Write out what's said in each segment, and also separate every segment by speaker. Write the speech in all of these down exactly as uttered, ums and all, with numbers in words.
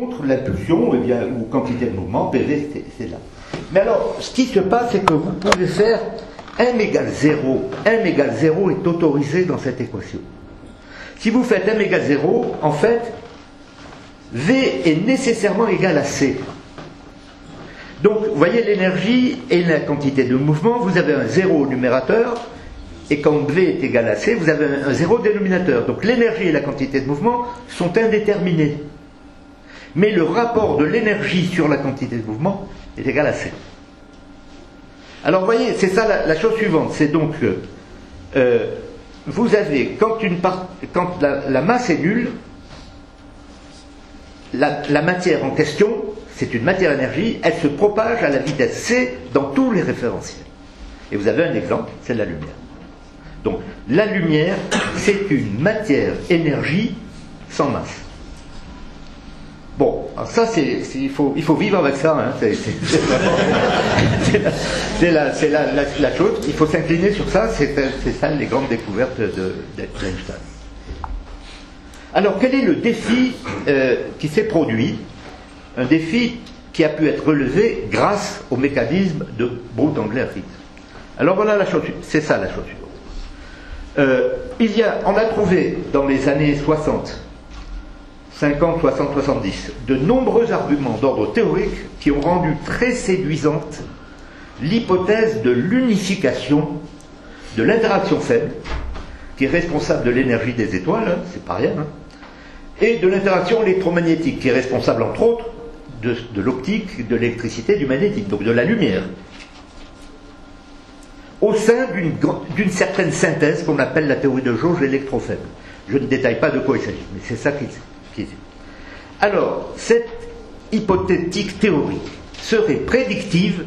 Speaker 1: contre, l'impulsion, eh bien, ou quantité de mouvement, P V, c'est, c'est là. Mais alors, ce qui se passe, c'est que vous pouvez faire m égale zéro. m égale zéro est autorisé dans cette équation. Si vous faites m égale zéro, en fait, V est nécessairement égal à C. Donc, vous voyez l'énergie et la quantité de mouvement, vous avez un zéro au numérateur, et quand V est égal à C, vous avez un zéro au dénominateur. Donc l'énergie et la quantité de mouvement sont indéterminés. Mais le rapport de l'énergie sur la quantité de mouvement est égal à C. Alors vous voyez, c'est ça la, la chose suivante, c'est donc que euh, vous avez, quand, une part, quand la, la masse est nulle, la, la matière en question, c'est une matière-énergie, elle se propage à la vitesse C dans tous les référentiels. Et vous avez un exemple, c'est la lumière. Donc, la lumière, c'est une matière-énergie sans masse. Bon, alors ça, c'est, c'est, il, faut, il faut vivre avec ça. Hein, c'est, c'est, c'est, vraiment, c'est, la, c'est, la, c'est la, la, la chose. Il faut s'incliner sur ça. C'est, c'est ça les grandes découvertes de, d'Einstein. Alors, quel est le défi euh, qui s'est produit? Un défi qui a pu être relevé grâce au mécanisme de Brute-Engler-Ritz. Alors voilà la chose. C'est ça la chose. Euh, il y a, on a trouvé dans les années soixante, cinquante, soixante, soixante-dix, de nombreux arguments d'ordre théorique qui ont rendu très séduisante l'hypothèse de l'unification de l'interaction faible, qui est responsable de l'énergie des étoiles, hein, c'est pas rien, hein, et de l'interaction électromagnétique, qui est responsable entre autres de, de l'optique, de l'électricité, du magnétique, donc de la lumière, au sein d'une, d'une certaine synthèse qu'on appelle la théorie de jauge électrofaible. Je ne détaille pas de quoi il s'agit, mais c'est ça qui, qui est. Alors, cette hypothétique théorie serait prédictive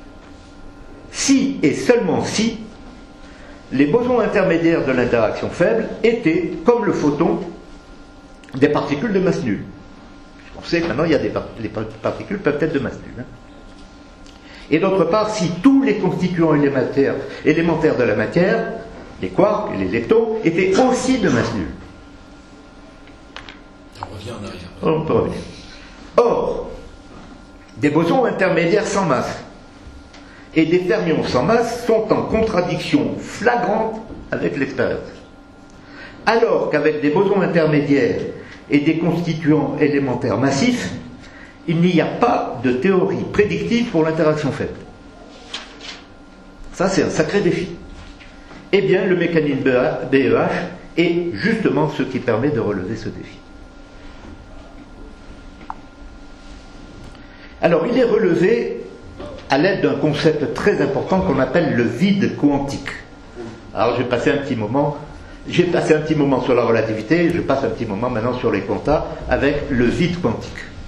Speaker 1: si et seulement si les bosons intermédiaires de l'interaction faible étaient, comme le photon, des particules de masse nulle. On sait que maintenant, il y a des par- les particules peuvent être de masse nulle. Hein. Et d'autre part, si tous les constituants élémentaires, élémentaires de la matière, les quarks et les leptons, étaient aussi de masse nulle.
Speaker 2: On revient en arrière.
Speaker 1: On peut revenir. Or, des bosons intermédiaires sans masse et des fermions sans masse sont en contradiction flagrante avec l'expérience. Alors qu'avec des bosons intermédiaires et des constituants élémentaires massifs, il n'y a pas de théorie prédictive pour l'interaction faible. Ça, c'est un sacré défi. Eh bien, le mécanisme B E H est justement ce qui permet de relever ce défi. Alors, il est relevé à l'aide d'un concept très important qu'on appelle le vide quantique. Alors, j'ai passé un petit moment, j'ai passé un petit moment sur la relativité, je passe un petit moment maintenant sur les quantas avec le vide quantique.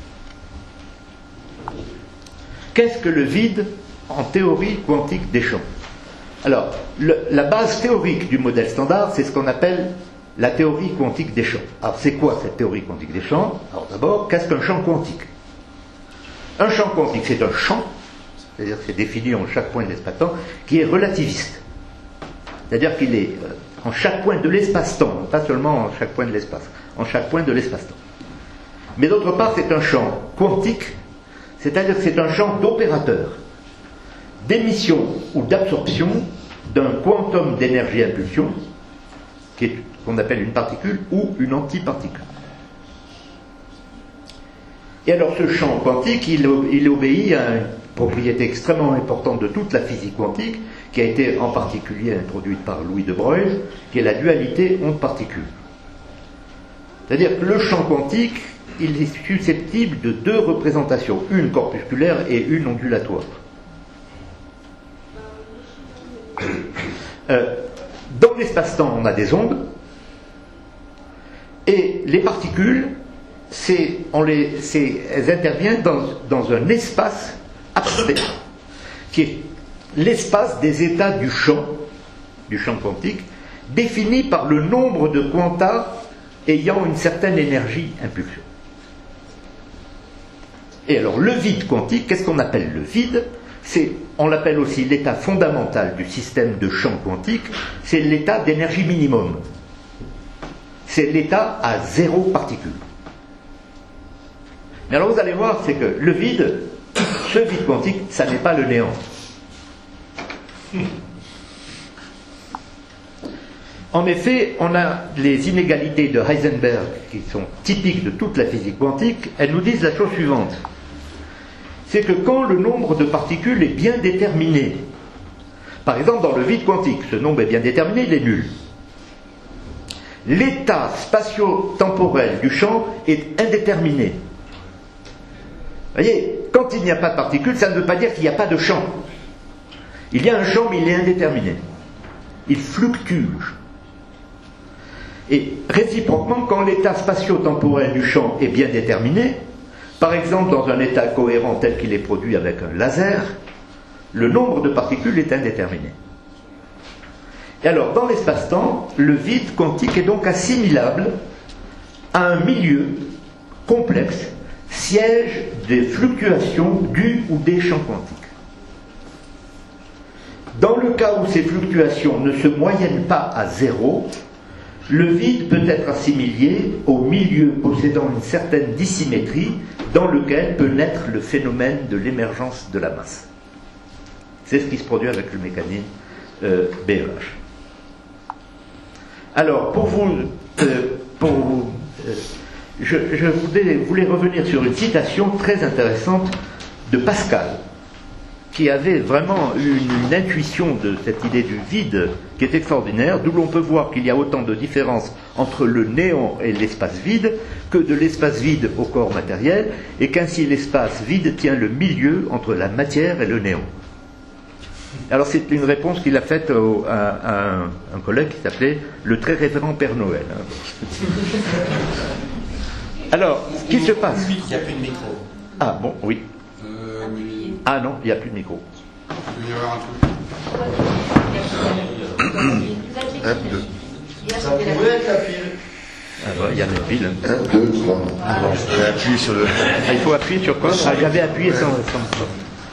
Speaker 1: Qu'est-ce que le vide en théorie quantique des champs? Alors, le, la base théorique du modèle standard, c'est ce qu'on appelle la théorie quantique des champs. Alors, c'est quoi cette théorie quantique des champs? Alors, d'abord, qu'est-ce qu'un champ quantique? Un champ quantique, c'est un champ, c'est-à-dire que c'est défini en chaque point de l'espace-temps, qui est relativiste. C'est-à-dire qu'il est en chaque point de l'espace-temps, pas seulement en chaque point de l'espace, en chaque point de l'espace-temps. Mais d'autre part, c'est un champ quantique, c'est-à-dire que c'est un champ d'opérateur, d'émission ou d'absorption d'un quantum d'énergie-impulsion, qui est, qu'on appelle une particule ou une antiparticule. Et alors ce champ quantique, il, il obéit à une propriété extrêmement importante de toute la physique quantique, qui a été en particulier introduite par Louis de Broglie, qui est la dualité onde-particule. C'est-à-dire que le champ quantique, il est susceptible de deux représentations, une corpusculaire et une ondulatoire. Euh, dans l'espace-temps, on a des ondes, et les particules, c'est, on les, c'est, elles interviennent dans, dans un espace abstrait, qui est l'espace des états du champ, du champ quantique, défini par le nombre de quanta ayant une certaine énergie-impulsion. Et alors, le vide quantique, qu'est-ce qu'on appelle le vide? C'est, on l'appelle aussi l'état fondamental du système de champ quantique, c'est l'état d'énergie minimum. C'est l'état à zéro particule. Mais alors vous allez voir, c'est que le vide, ce vide quantique, ça n'est pas le néant. En effet, on a les inégalités de Heisenberg qui sont typiques de toute la physique quantique. Elles nous disent la chose suivante. C'est que quand le nombre de particules est bien déterminé, par exemple dans le vide quantique, ce nombre est bien déterminé, il est nul. L'état spatio-temporel du champ est indéterminé. Vous voyez, quand il n'y a pas de particules, ça ne veut pas dire qu'il n'y a pas de champ. Il y a un champ, mais il est indéterminé. Il fluctue. Et réciproquement, quand l'état spatio-temporel du champ est bien déterminé, par exemple dans un état cohérent tel qu'il est produit avec un laser, le nombre de particules est indéterminé. Et alors, dans l'espace-temps, le vide quantique est donc assimilable à un milieu complexe, siège des fluctuations du ou des champs quantiques. Dans le cas où ces fluctuations ne se moyennent pas à zéro, le vide peut être assimilé au milieu possédant une certaine dissymétrie dans lequel peut naître le phénomène de l'émergence de la masse. C'est ce qui se produit avec le mécanisme euh, B E H. Alors, pour vous, euh, pour vous euh, je, je voulais, voulais revenir sur une citation très intéressante de Pascal, qui avait vraiment une, une intuition de cette idée du vide qui est extraordinaire, d'où l'on peut voir qu'il y a autant de différences entre le néant et l'espace vide que de l'espace vide au corps matériel, et qu'ainsi l'espace vide tient le milieu entre la matière et le néant. Alors c'est une réponse qu'il a faite au, à, à un, un collègue qui s'appelait le très révérend Père Noël. Alors, ce qui se passe...
Speaker 2: Il n'y a plus de micro.
Speaker 1: Ah bon, oui.
Speaker 2: Euh, oui.
Speaker 1: Ah non, il n'y a plus de micro.
Speaker 2: Il va y avoir un truc.
Speaker 3: Un, deux.
Speaker 2: Ça pourrait être la pile.
Speaker 1: Ah bah, il y a une pile.
Speaker 3: Un, deux, trois. Bon, je vais appuyer sur le...
Speaker 1: Ah, il faut appuyer sur quoi? Ah, j'avais appuyé sans... sans...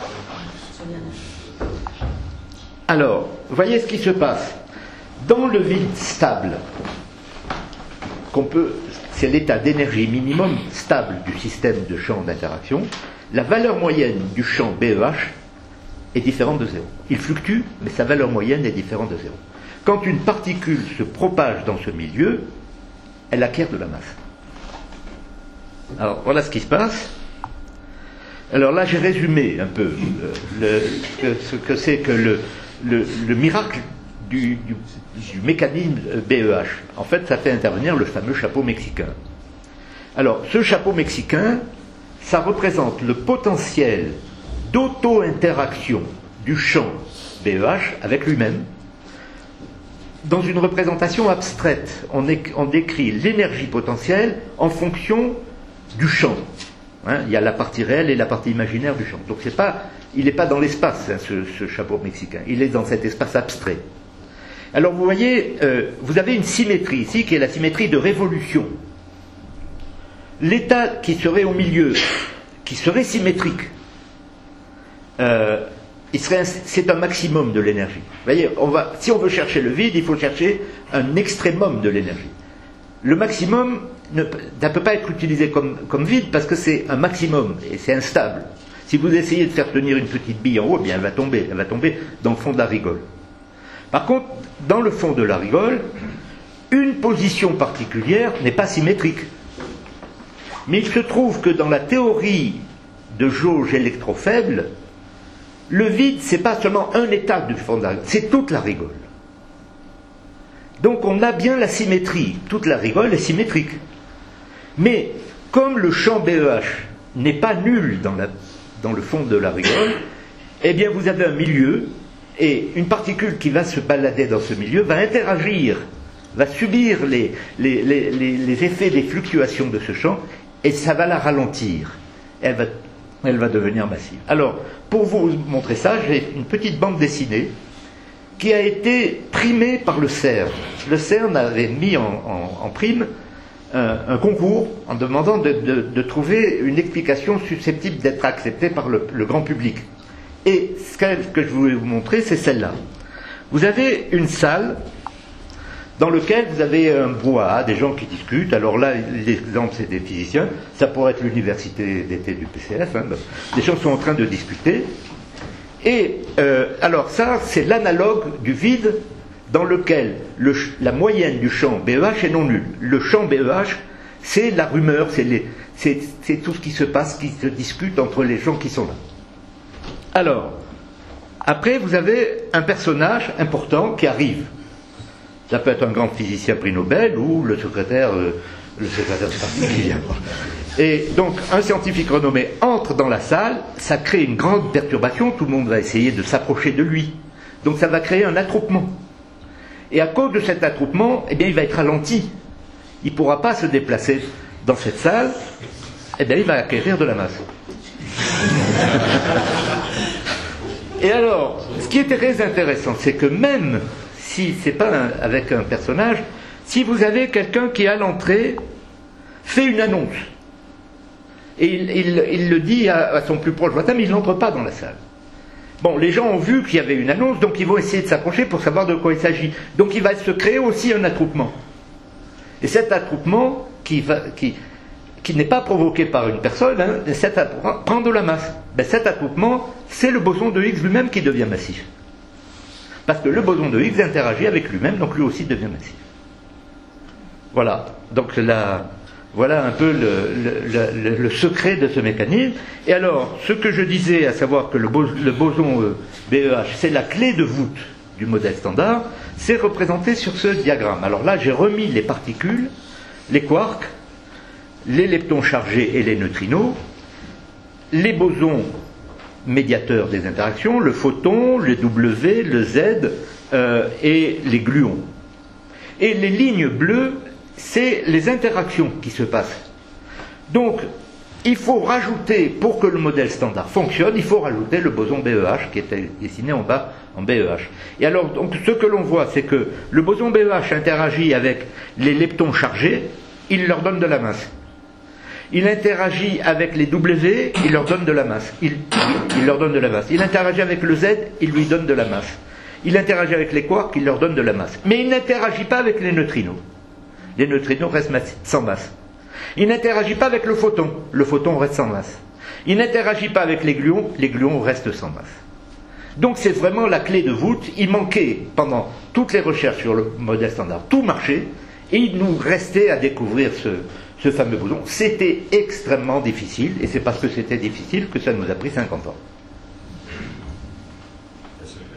Speaker 1: Alors, voyez ce qui se passe. Dans le vide stable, qu'on peut, c'est l'état d'énergie minimum stable du système de champ d'interaction, la valeur moyenne du champ B E H est différente de zéro. Il fluctue, mais sa valeur moyenne est différente de zéro. Quand une particule se propage dans ce milieu, elle acquiert de la masse. Alors, voilà ce qui se passe. Alors là, j'ai résumé un peu le, le, ce que c'est que le, le, le miracle du, du, du mécanisme B E H. En fait, ça fait intervenir le fameux chapeau mexicain. Alors, ce chapeau mexicain, ça représente le potentiel d'auto-interaction du champ B E H avec lui-même. Dans une représentation abstraite, on, é, on décrit l'énergie potentielle en fonction du champ. Hein, il y a la partie réelle et la partie imaginaire du champ. Donc c'est pas, il n'est pas dans l'espace, hein, ce, ce chapeau mexicain. Il est dans cet espace abstrait. Alors vous voyez, euh, vous avez une symétrie ici qui est la symétrie de révolution. L'état qui serait au milieu, qui serait symétrique, euh, il serait un, c'est un maximum de l'énergie. Vous voyez, on va, si on veut chercher le vide, il faut chercher un extrémum de l'énergie. Le maximum ne, ne peut pas être utilisé comme, comme vide parce que c'est un maximum et c'est instable. Si vous essayez de faire tenir une petite bille en haut, eh bien elle va tomber, elle va tomber dans le fond de la rigole. Par contre, dans le fond de la rigole, une position particulière n'est pas symétrique. Mais il se trouve que dans la théorie de jauge électrofaible, le vide, c'est pas seulement un état du fond de la rigole, c'est toute la rigole. Donc on a bien la symétrie, toute la rigole est symétrique. Mais comme le champ B E H n'est pas nul dans, la, dans le fond de la rigole, eh bien vous avez un milieu, et une particule qui va se balader dans ce milieu va interagir, va subir les, les, les, les, les effets des fluctuations de ce champ, et ça va la ralentir. Elle va, elle va devenir massive. Alors, pour vous montrer ça, j'ai une petite bande dessinée qui a été primée par le CERN. Le CERN avait mis en, en, en prime un, un concours en demandant de, de, de trouver une explication susceptible d'être acceptée par le, le grand public. Et ce que, ce que je voulais vous montrer, c'est celle-là. Vous avez une salle dans lequel vous avez un brouhaha, des gens qui discutent. Alors là, l'exemple, c'est des physiciens. Ça pourrait être l'université d'été du P C F. Hein. Les gens sont en train de discuter. Et euh, alors ça, c'est l'analogue du vide dans lequel le, la moyenne du champ B E H est non nulle. Le champ B E H, c'est la rumeur, c'est, les, c'est, c'est tout ce qui se passe, qui se discute entre les gens qui sont là. Alors, après, vous avez un personnage important qui arrive. Ça peut être un grand physicien prix Nobel ou le secrétaire, euh, le secrétaire de parti qui vient. Et donc, un scientifique renommé entre dans la salle, ça crée une grande perturbation, tout le monde va essayer de s'approcher de lui. Donc ça va créer un attroupement. Et à cause de cet attroupement, eh bien, il va être ralenti. Il ne pourra pas se déplacer dans cette salle, eh bien, il va acquérir de la masse. Et alors, ce qui est très intéressant, c'est que même si ce n'est pas un, avec un personnage, si vous avez quelqu'un qui, à l'entrée, fait une annonce, et il, il, il le dit à, à son plus proche voisin, mais il n'entre pas dans la salle. Bon, les gens ont vu qu'il y avait une annonce, donc ils vont essayer de s'approcher pour savoir de quoi il s'agit. Donc il va se créer aussi un attroupement. Et cet attroupement, qui, va, qui, qui n'est pas provoqué par une personne, hein, cet attroupement prend de la masse. Ben, cet attroupement, c'est le boson de Higgs lui-même qui devient massif. Parce que le boson de Higgs interagit avec lui-même, donc lui aussi devient massif. Voilà. Donc la... Voilà un peu le, le, le, le secret de ce mécanisme. Et alors, ce que je disais, à savoir que le, bos, le boson euh, B E H, c'est la clé de voûte du modèle standard, c'est représenté sur ce diagramme. Alors là, j'ai remis les particules, les quarks, les leptons chargés et les neutrinos, les bosons médiateurs des interactions, le photon, le W, le Z euh, et les gluons. Et les lignes bleues, c'est les interactions qui se passent. Donc, il faut rajouter, pour que le modèle standard fonctionne, il faut rajouter le boson B E H qui était dessiné en bas en B E H. Et alors, donc, ce que l'on voit, c'est que le boson B E H interagit avec les leptons chargés, il leur donne de la masse. Il interagit avec les W, il leur donne de la masse. Il, il leur donne de la masse. Il interagit avec le Z, il lui donne de la masse. Il interagit avec les quarks, il leur donne de la masse. Mais il n'interagit pas avec les neutrinos. Les neutrinos restent sans masse. Il n'interagit pas avec le photon. Le photon reste sans masse. Il n'interagit pas avec les gluons. Les gluons restent sans masse. Donc c'est vraiment la clé de voûte. Il manquait, pendant toutes les recherches sur le modèle standard, tout marchait, et il nous restait à découvrir ce, ce fameux boson. C'était extrêmement difficile, et c'est parce que c'était difficile que ça nous a pris cinquante ans. Pardon ?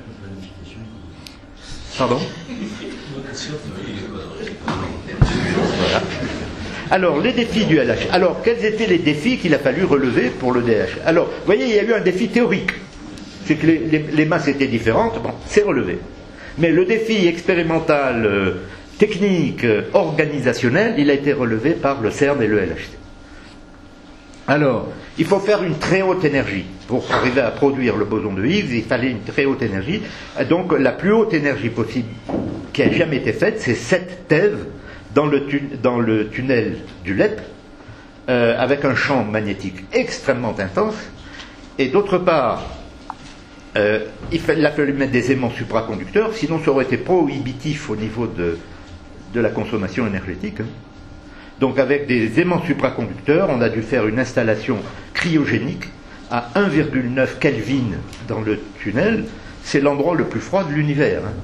Speaker 1: Voilà. Alors, les défis du L H. Alors, quels étaient les défis qu'il a fallu relever pour le D H? Alors, vous voyez, il y a eu un défi théorique. C'est que les, les, les masses étaient différentes. Bon, c'est relevé. Mais le défi expérimental, euh, technique, euh, organisationnel, il a été relevé par le CERN et le L H C. Alors, il faut faire une très haute énergie. Pour arriver à produire le boson de Higgs, il fallait une très haute énergie. Donc, la plus haute énergie possible qui a jamais été faite, c'est sept TeV dans le, tu- dans le tunnel du L E P, euh, avec un champ magnétique extrêmement intense. Et d'autre part, euh, il, fa- il a fallu mettre des aimants supraconducteurs, sinon ça aurait été prohibitif au niveau de, de la consommation énergétique. Hein. Donc avec des aimants supraconducteurs, on a dû faire une installation cryogénique à un virgule neuf Kelvin dans le tunnel. C'est l'endroit le plus froid de l'univers. Hein.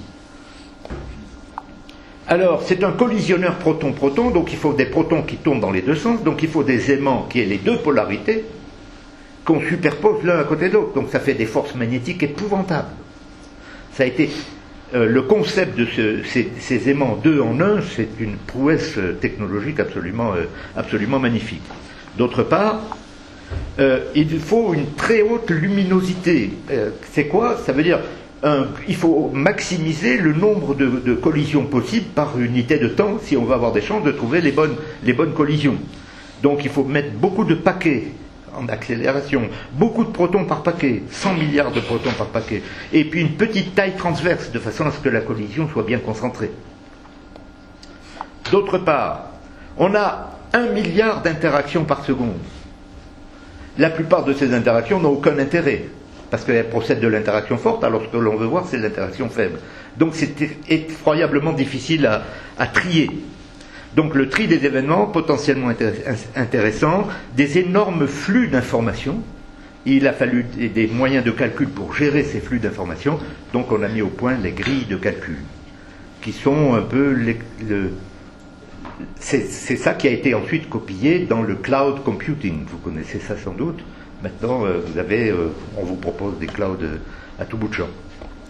Speaker 1: Alors, c'est un collisionneur proton-proton, donc il faut des protons qui tournent dans les deux sens, donc il faut des aimants qui aient les deux polarités, qu'on superpose l'un à côté de l'autre. Donc ça fait des forces magnétiques épouvantables. Ça a été... Euh, le concept de ce, ces, ces aimants deux en un, c'est une prouesse euh, technologique absolument, euh, absolument magnifique. D'autre part, euh, il faut une très haute luminosité. Euh, c'est quoi? Ça veut dire un, il faut maximiser le nombre de, de collisions possibles par unité de temps si on veut avoir des chances de trouver les bonnes, les bonnes collisions. Donc il faut mettre beaucoup de paquets en accélération, beaucoup de protons par paquet, cent milliards de protons par paquet, et puis une petite taille transverse, de façon à ce que la collision soit bien concentrée. D'autre part, on a un milliard d'interactions par seconde. La plupart de ces interactions n'ont aucun intérêt. parce qu'elle procède de l'interaction forte, alors ce que l'on veut voir, c'est l'interaction faible. Donc c'est effroyablement difficile à, à trier. Donc le tri des événements potentiellement intéressants, des énormes flux d'informations. Il a fallu des moyens de calcul pour gérer ces flux d'informations, donc on a mis au point les grilles de calcul, qui sont un peu... Les, le, c'est, c'est ça qui a été ensuite copié dans le cloud computing, vous connaissez ça sans doute. Maintenant, euh, vous avez, euh, on vous propose des clouds euh, à tout bout de champ.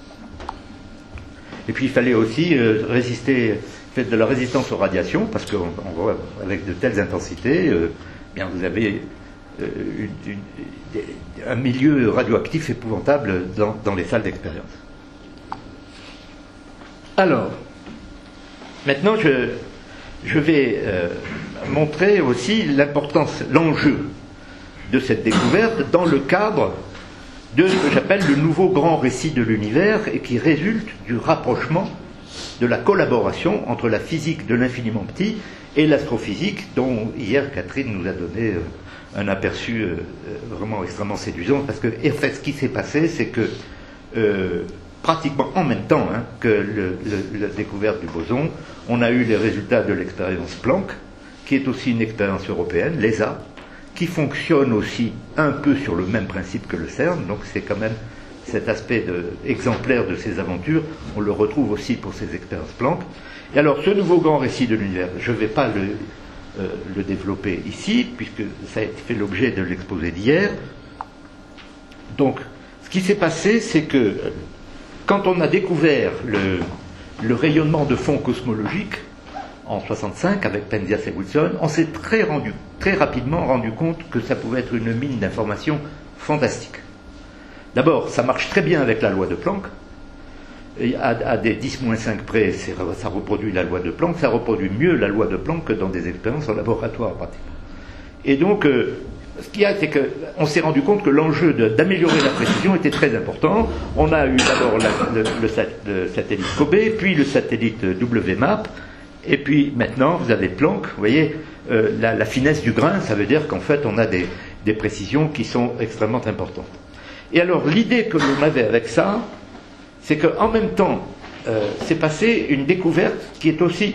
Speaker 1: Et puis il fallait aussi euh, résister, faire de la résistance aux radiations, parce qu'avec de telles intensités, euh, bien vous avez euh, une, une, des, un milieu radioactif épouvantable dans, dans les salles d'expérience. Alors, maintenant je, je vais euh, montrer aussi l'importance, l'enjeu de cette découverte dans le cadre de ce que j'appelle le nouveau grand récit de l'univers et qui résulte du rapprochement, de la collaboration entre la physique de l'infiniment petit et l'astrophysique dont hier Catherine nous a donné un aperçu vraiment extrêmement séduisant, parce que en fait ce qui s'est passé c'est que euh, pratiquement en même temps hein, que le, le, la découverte du boson, on a eu les résultats de l'expérience Planck, qui est aussi une expérience européenne, l'E S A, qui fonctionne aussi un peu sur le même principe que le CERN, donc c'est quand même cet aspect de, exemplaire de ces aventures, on le retrouve aussi pour ces expériences Planck. Et alors ce nouveau grand récit de l'univers, je ne vais pas le, euh, le développer ici, puisque ça a fait l'objet de l'exposé d'hier. Donc ce qui s'est passé, c'est que quand on a découvert le, le rayonnement de fond cosmologique, en soixante-cinq, avec Penzias et Wilson, on s'est très, rendu, très rapidement rendu compte que ça pouvait être une mine d'informations fantastique. D'abord, ça marche très bien avec la loi de Planck. Et à, à des dix moins cinq près, ça reproduit la loi de Planck. Ça reproduit mieux la loi de Planck que dans des expériences en laboratoire, pratiquement. Et donc, euh, ce qu'il y a, c'est qu'on s'est rendu compte que l'enjeu de, d'améliorer la précision était très important. On a eu d'abord la, le, le, sat, le satellite COBE, puis le satellite W MAP. Et puis maintenant, vous avez Planck, vous voyez, euh, la, la finesse du grain, ça veut dire qu'en fait, on a des, des précisions qui sont extrêmement importantes. Et alors, l'idée que l'on avait avec ça, c'est qu'en même temps, euh, s'est passée une découverte qui est aussi...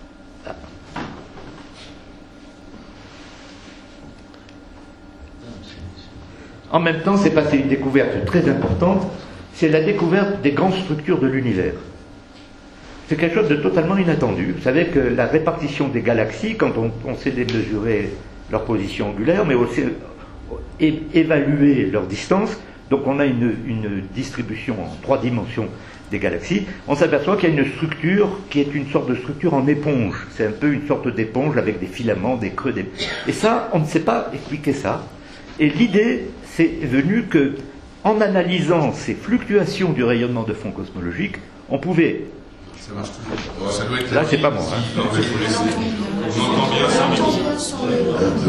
Speaker 1: En même temps, s'est passée une découverte très importante, c'est la découverte des grandes structures de l'univers. C'est quelque chose de totalement inattendu. Vous savez que la répartition des galaxies, quand on, on sait démesurer leur position angulaire, mais aussi é- évaluer leur distance, donc on a une, une distribution en trois dimensions des galaxies, on s'aperçoit qu'il y a une structure qui est une sorte de structure en éponge. C'est un peu une sorte d'éponge avec des filaments, des creux, des... Et ça, on ne sait pas expliquer ça. Et l'idée, c'est venu que, en analysant ces fluctuations du rayonnement de fond cosmologique, on pouvait...
Speaker 2: Ça marche toujours. Ça doit être
Speaker 1: Là, c'est pas moi. Hein.
Speaker 2: Non, mais il faut laisser. On entend bien ça, mais...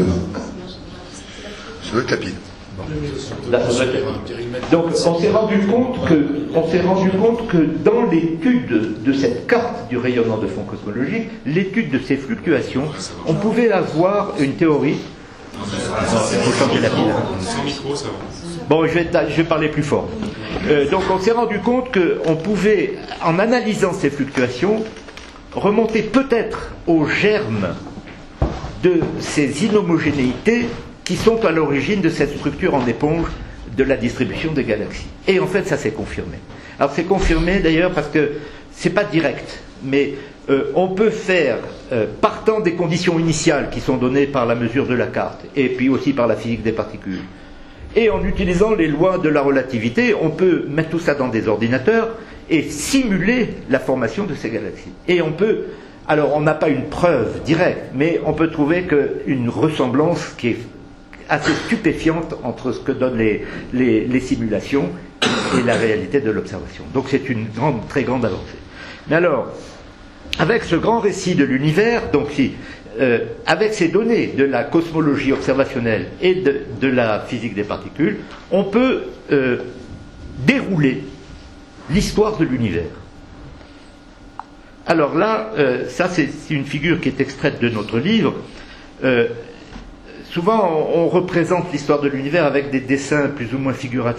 Speaker 3: Ça doit être la pile.
Speaker 1: Là, ça doit être... Donc, on s'est rendu compte que, on s'est rendu compte que dans l'étude de cette carte du rayonnement de fond cosmologique, l'étude de ces fluctuations, on pouvait avoir une théorie. Il faut changer la pile.
Speaker 2: Sans micro, ça va.
Speaker 1: Bon, je vais, je vais parler plus fort. Euh, donc, on s'est rendu compte qu'on pouvait, en analysant ces fluctuations, remonter peut-être au germe de ces inhomogénéités qui sont à l'origine de cette structure en éponge de la distribution des galaxies. Et en fait, ça s'est confirmé. Alors, c'est confirmé d'ailleurs parce que c'est pas direct, mais euh, on peut faire, euh, partant des conditions initiales qui sont données par la mesure de la carte, et puis aussi par la physique des particules, et en utilisant les lois de la relativité, on peut mettre tout ça dans des ordinateurs et simuler la formation de ces galaxies. Et on peut, alors on n'a pas une preuve directe, mais on peut trouver qu'une ressemblance qui est assez stupéfiante entre ce que donnent les, les, les simulations et la réalité de l'observation. Donc c'est une grande, très grande avancée. Mais alors, avec ce grand récit de l'univers, donc si, euh, avec ces données de la cosmologie observationnelle et de, de la physique des particules, on peut euh, dérouler l'histoire de l'univers. Alors là, euh, ça c'est une figure qui est extraite de notre livre. Euh, souvent on, on représente l'histoire de l'univers avec des dessins plus ou moins figuratifs.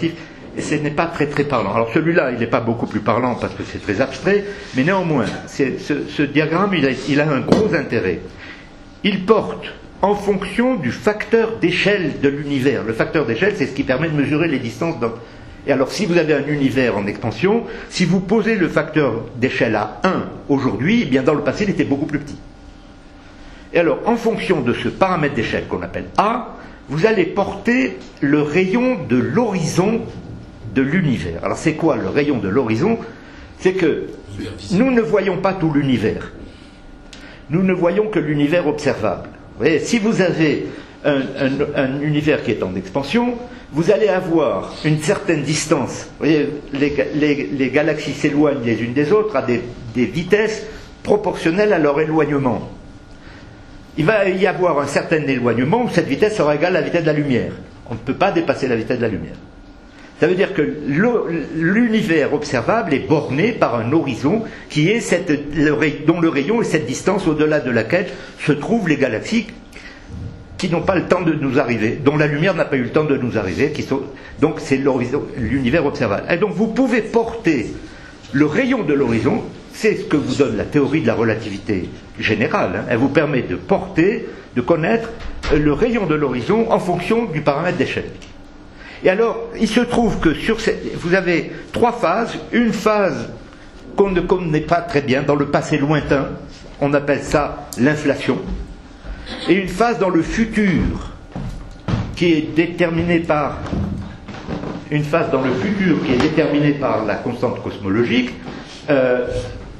Speaker 1: et ce n'est pas très très parlant. Alors celui-là, il n'est pas beaucoup plus parlant parce que c'est très abstrait, mais néanmoins, c'est, ce, ce diagramme, il a, il a un gros intérêt. Il porte en fonction du facteur d'échelle de l'univers. Le facteur d'échelle, c'est ce qui permet de mesurer les distances. Dans... Et alors, si vous avez un univers en expansion, si vous posez le facteur d'échelle à un aujourd'hui, eh bien dans le passé, il était beaucoup plus petit. Et alors, en fonction de ce paramètre d'échelle qu'on appelle A, vous allez porter le rayon de l'horizon de l'univers. Alors, c'est quoi le rayon de l'horizon? C'est que nous ne voyons pas tout l'univers. Nous ne voyons que l'univers observable. Vous voyez, si vous avez un, un, un univers qui est en expansion, vous allez avoir une certaine distance. Vous voyez, les, les, les galaxies s'éloignent les unes des autres à des, des vitesses proportionnelles à leur éloignement. Il va y avoir un certain éloignement où cette vitesse sera égale à la vitesse de la lumière. On ne peut pas dépasser la vitesse de la lumière. Ça veut dire que l'univers observable est borné par un horizon qui est cette, le, dont le rayon est cette distance au-delà de laquelle se trouvent les galaxies qui n'ont pas le temps de nous arriver, dont la lumière n'a pas eu le temps de nous arriver. Qui sont, donc c'est l'univers observable. Et donc vous pouvez porter le rayon de l'horizon, c'est ce que vous donne la théorie de la relativité générale. Hein, elle vous permet de porter, de connaître le rayon de l'horizon en fonction du paramètre d'échelle. Et alors, il se trouve que sur cette, vous avez trois phases. Une phase qu'on ne connaît pas très bien, dans le passé lointain, on appelle ça l'inflation. Et une phase dans le futur, qui est déterminée par une phase dans le futur qui est déterminée par la constante cosmologique, euh,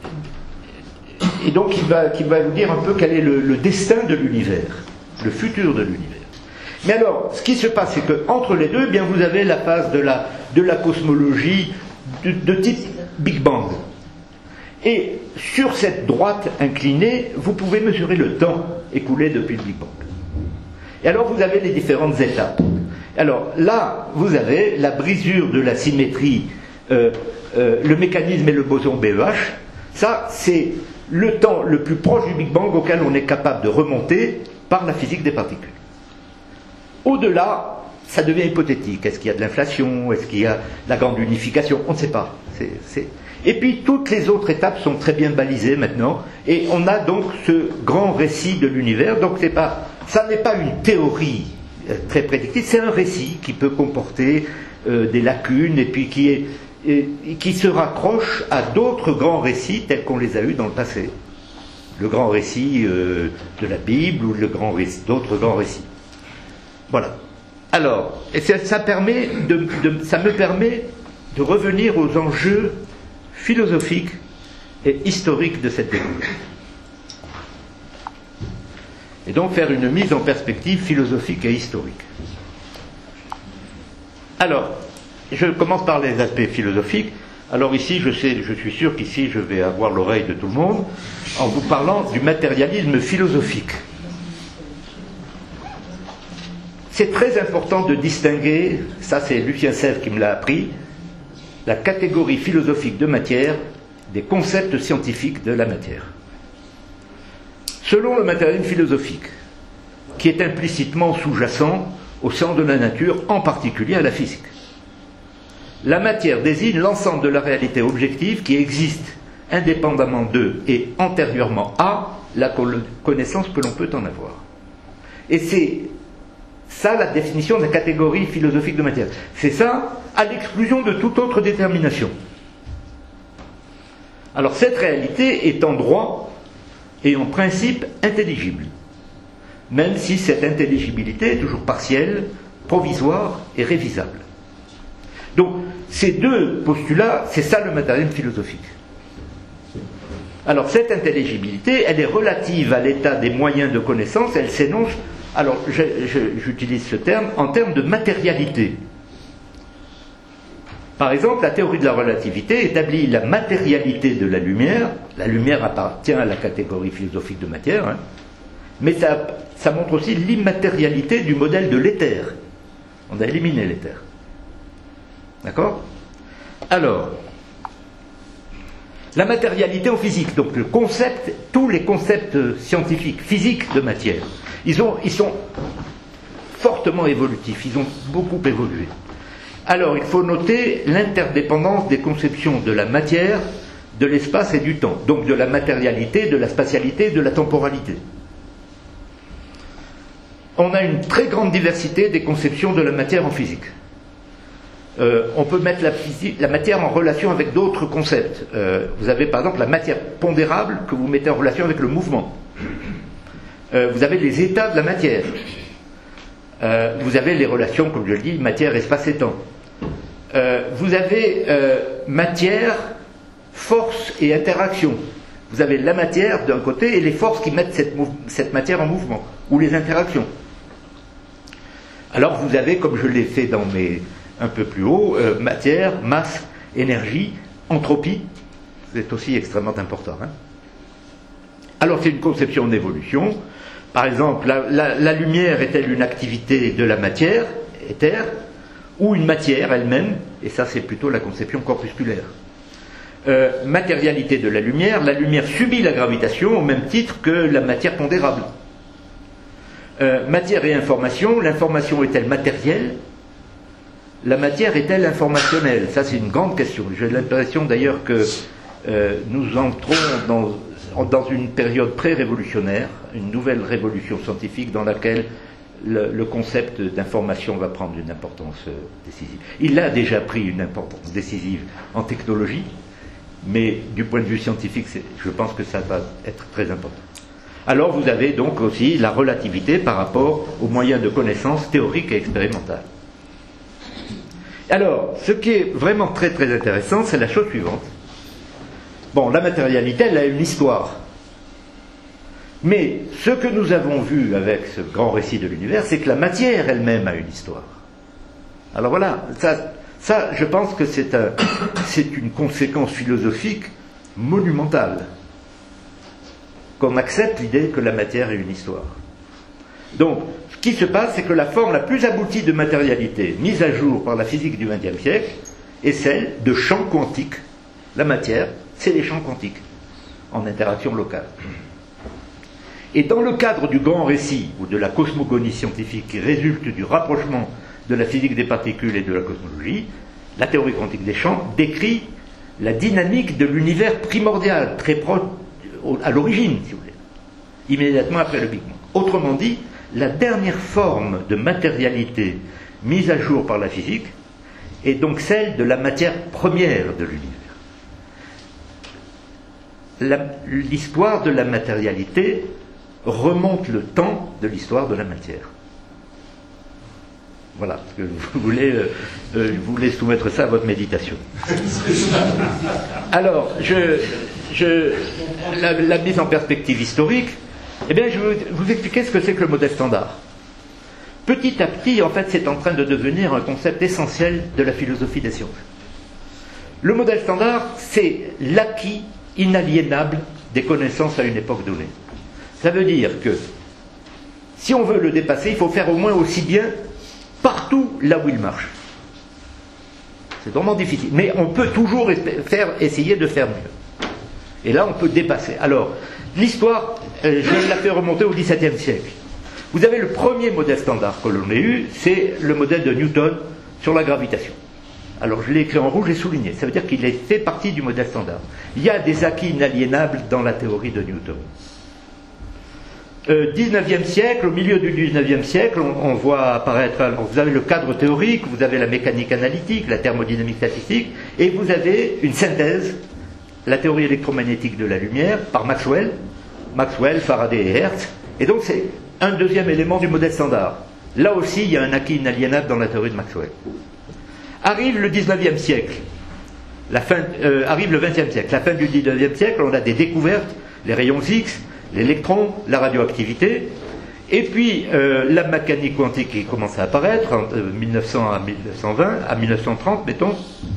Speaker 1: et donc qui va, qui va vous dire un peu quel est le, le destin de l'univers, le futur de l'univers. Mais alors, ce qui se passe, c'est qu'entre les deux, eh bien, vous avez la phase de la, de la cosmologie de, de type Big Bang. Et sur cette droite inclinée, vous pouvez mesurer le temps écoulé depuis le Big Bang. Et alors, vous avez les différentes étapes. Alors, là, vous avez la brisure de la symétrie, euh, euh, le mécanisme et le boson B E H. Ça, c'est le temps le plus proche du Big Bang auquel on est capable de remonter par la physique des particules. Au-delà, ça devient hypothétique. Est-ce qu'il y a de l'inflation? Est-ce qu'il y a la grande unification? On ne sait pas. C'est, c'est... Et puis, toutes les autres étapes sont très bien balisées maintenant. Et on a donc ce grand récit de l'univers. Donc, c'est pas, ça n'est pas une théorie euh, très prédictive. C'est un récit qui peut comporter euh, des lacunes et puis qui, est, et, et qui se raccroche à d'autres grands récits tels qu'on les a eus dans le passé. Le grand récit euh, de la Bible ou le grand récit, d'autres grands récits. Voilà. Alors, et ça, ça, permet de, de, ça me permet de revenir aux enjeux philosophiques et historiques de cette découverte. Et donc faire une mise en perspective philosophique et historique. Alors, je commence par les aspects philosophiques. Alors ici, je sais, je suis sûr qu'ici, je vais avoir l'oreille de tout le monde en vous parlant du matérialisme philosophique. C'est très important de distinguer, ça c'est Lucien Sèvres qui me l'a appris, la catégorie philosophique de matière des concepts scientifiques de la matière. Selon le matérialisme philosophique, qui est implicitement sous-jacent au sens de la nature, en particulier à la physique, la matière désigne l'ensemble de la réalité objective qui existe indépendamment d'eux et antérieurement à la connaissance que l'on peut en avoir. Et c'est ça la définition de la catégorie philosophique de matière. C'est ça à l'exclusion de toute autre détermination. Alors cette réalité est en droit et en principe intelligible, même si cette intelligibilité est toujours partielle, provisoire et révisable. Donc ces deux postulats, c'est ça le matérialisme philosophique. Alors cette intelligibilité, elle est relative à l'état des moyens de connaissance, elle s'énonce, alors je, je, j'utilise ce terme, en termes de matérialité. Par exemple, la théorie de la relativité établit la matérialité de la lumière. La lumière appartient à la catégorie philosophique de matière, hein, mais ça, ça montre aussi l'immatérialité du modèle de l'éther. On a éliminé l'éther. D'accord ? Alors, la matérialité en physique, donc le concept, tous les concepts scientifiques, physiques de matière, ils, ont, ils sont fortement évolutifs, ils ont beaucoup évolué. Alors, il faut noter l'interdépendance des conceptions de la matière, de l'espace et du temps, donc de la matérialité, de la spatialité, de la temporalité. On a une très grande diversité des conceptions de la matière en physique. Euh, on peut mettre la, physique, la matière en relation avec d'autres concepts. Euh, vous avez par exemple la matière pondérable que vous mettez en relation avec le mouvement. Euh, vous avez les états de la matière. Euh, vous avez les relations, comme je le dis, matière, espace et temps. Euh, vous avez euh, matière, force et interaction. Vous avez la matière d'un côté et les forces qui mettent cette, cette matière en mouvement, ou les interactions. Alors vous avez, comme je l'ai fait dans mes un peu plus haut, euh, matière, masse, énergie, entropie. C'est aussi extrêmement important. Hein. Alors c'est une conception d'évolution. Par exemple, la, la, la lumière est-elle une activité de la matière, éther, ou une matière elle-même, et ça c'est plutôt la conception corpusculaire. Euh, matérialité de la lumière, la lumière subit la gravitation au même titre que la matière pondérable. Euh, matière et information, l'information est-elle matérielle? La matière est-elle informationnelle? Ça c'est une grande question. J'ai l'impression d'ailleurs que euh, nous entrons dans, dans une période pré-révolutionnaire, une nouvelle révolution scientifique dans laquelle le, le concept d'information va prendre une importance euh, décisive. Il a déjà pris une importance décisive en technologie, mais du point de vue scientifique, je pense que ça va être très important. Alors vous avez donc aussi la relativité par rapport aux moyens de connaissance théoriques et expérimentales. Alors, ce qui est vraiment très très intéressant, c'est la chose suivante. Bon, la matérialité, elle a une histoire. Mais ce que nous avons vu avec ce grand récit de l'univers, c'est que la matière elle-même a une histoire. Alors voilà, ça, ça je pense que c'est, un, c'est une conséquence philosophique monumentale. Qu'on accepte l'idée que la matière ait une histoire. Donc, ce qui se passe, c'est que la forme la plus aboutie de matérialité, mise à jour par la physique du vingtième siècle, est celle de champs quantiques. La matière, c'est les champs quantiques, en interaction locale. Et dans le cadre du grand récit, ou de la cosmogonie scientifique qui résulte du rapprochement de la physique des particules et de la cosmologie, la théorie quantique des champs décrit la dynamique de l'univers primordial, très proche à l'origine, si vous voulez, immédiatement après le Big Bang. Autrement dit, la dernière forme de matérialité mise à jour par la physique est donc celle de la matière première de l'univers. La, l'histoire de la matérialité remonte le temps de l'histoire de la matière. Voilà, parce que vous voulez, euh, euh, je voulais soumettre ça à votre méditation. Alors, je, je, la, la mise en perspective historique, eh bien, je vais vous expliquer ce que c'est que le modèle standard. Petit à petit, en fait, c'est en train de devenir un concept essentiel de la philosophie des sciences. Le modèle standard, c'est l'acquis inaliénable des connaissances à une époque donnée. Ça veut dire que, si on veut le dépasser, il faut faire au moins aussi bien partout là où il marche. C'est vraiment difficile. Mais on peut toujours faire, essayer de faire mieux. Et là, on peut dépasser. Alors, l'histoire, euh, je la fais remonter au dix-septième siècle. Vous avez le premier modèle standard que l'on ait eu, c'est le modèle de Newton sur la gravitation. Alors, je l'ai écrit en rouge et souligné. Ça veut dire qu'il fait partie du modèle standard. Il y a des acquis inaliénables dans la théorie de Newton. Euh, dix-neuvième siècle, au milieu du dix-neuvième siècle, on, on voit apparaître, alors vous avez le cadre théorique, vous avez la mécanique analytique, la thermodynamique statistique, et vous avez une synthèse, la théorie électromagnétique de la lumière, par Maxwell, Maxwell, Faraday et Hertz, et donc c'est un deuxième élément du modèle standard. Là aussi, il y a un acquis inaliénable dans la théorie de Maxwell. Arrive le dix-neuvième siècle, la fin, euh, arrive le vingtième siècle, la fin du dix-neuvième siècle, on a des découvertes, les rayons X, l'électron, la radioactivité, et puis euh, la mécanique quantique qui commence à apparaître en euh, mille neuf cents à mille neuf cent vingt, à mille neuf cent trente, mettons.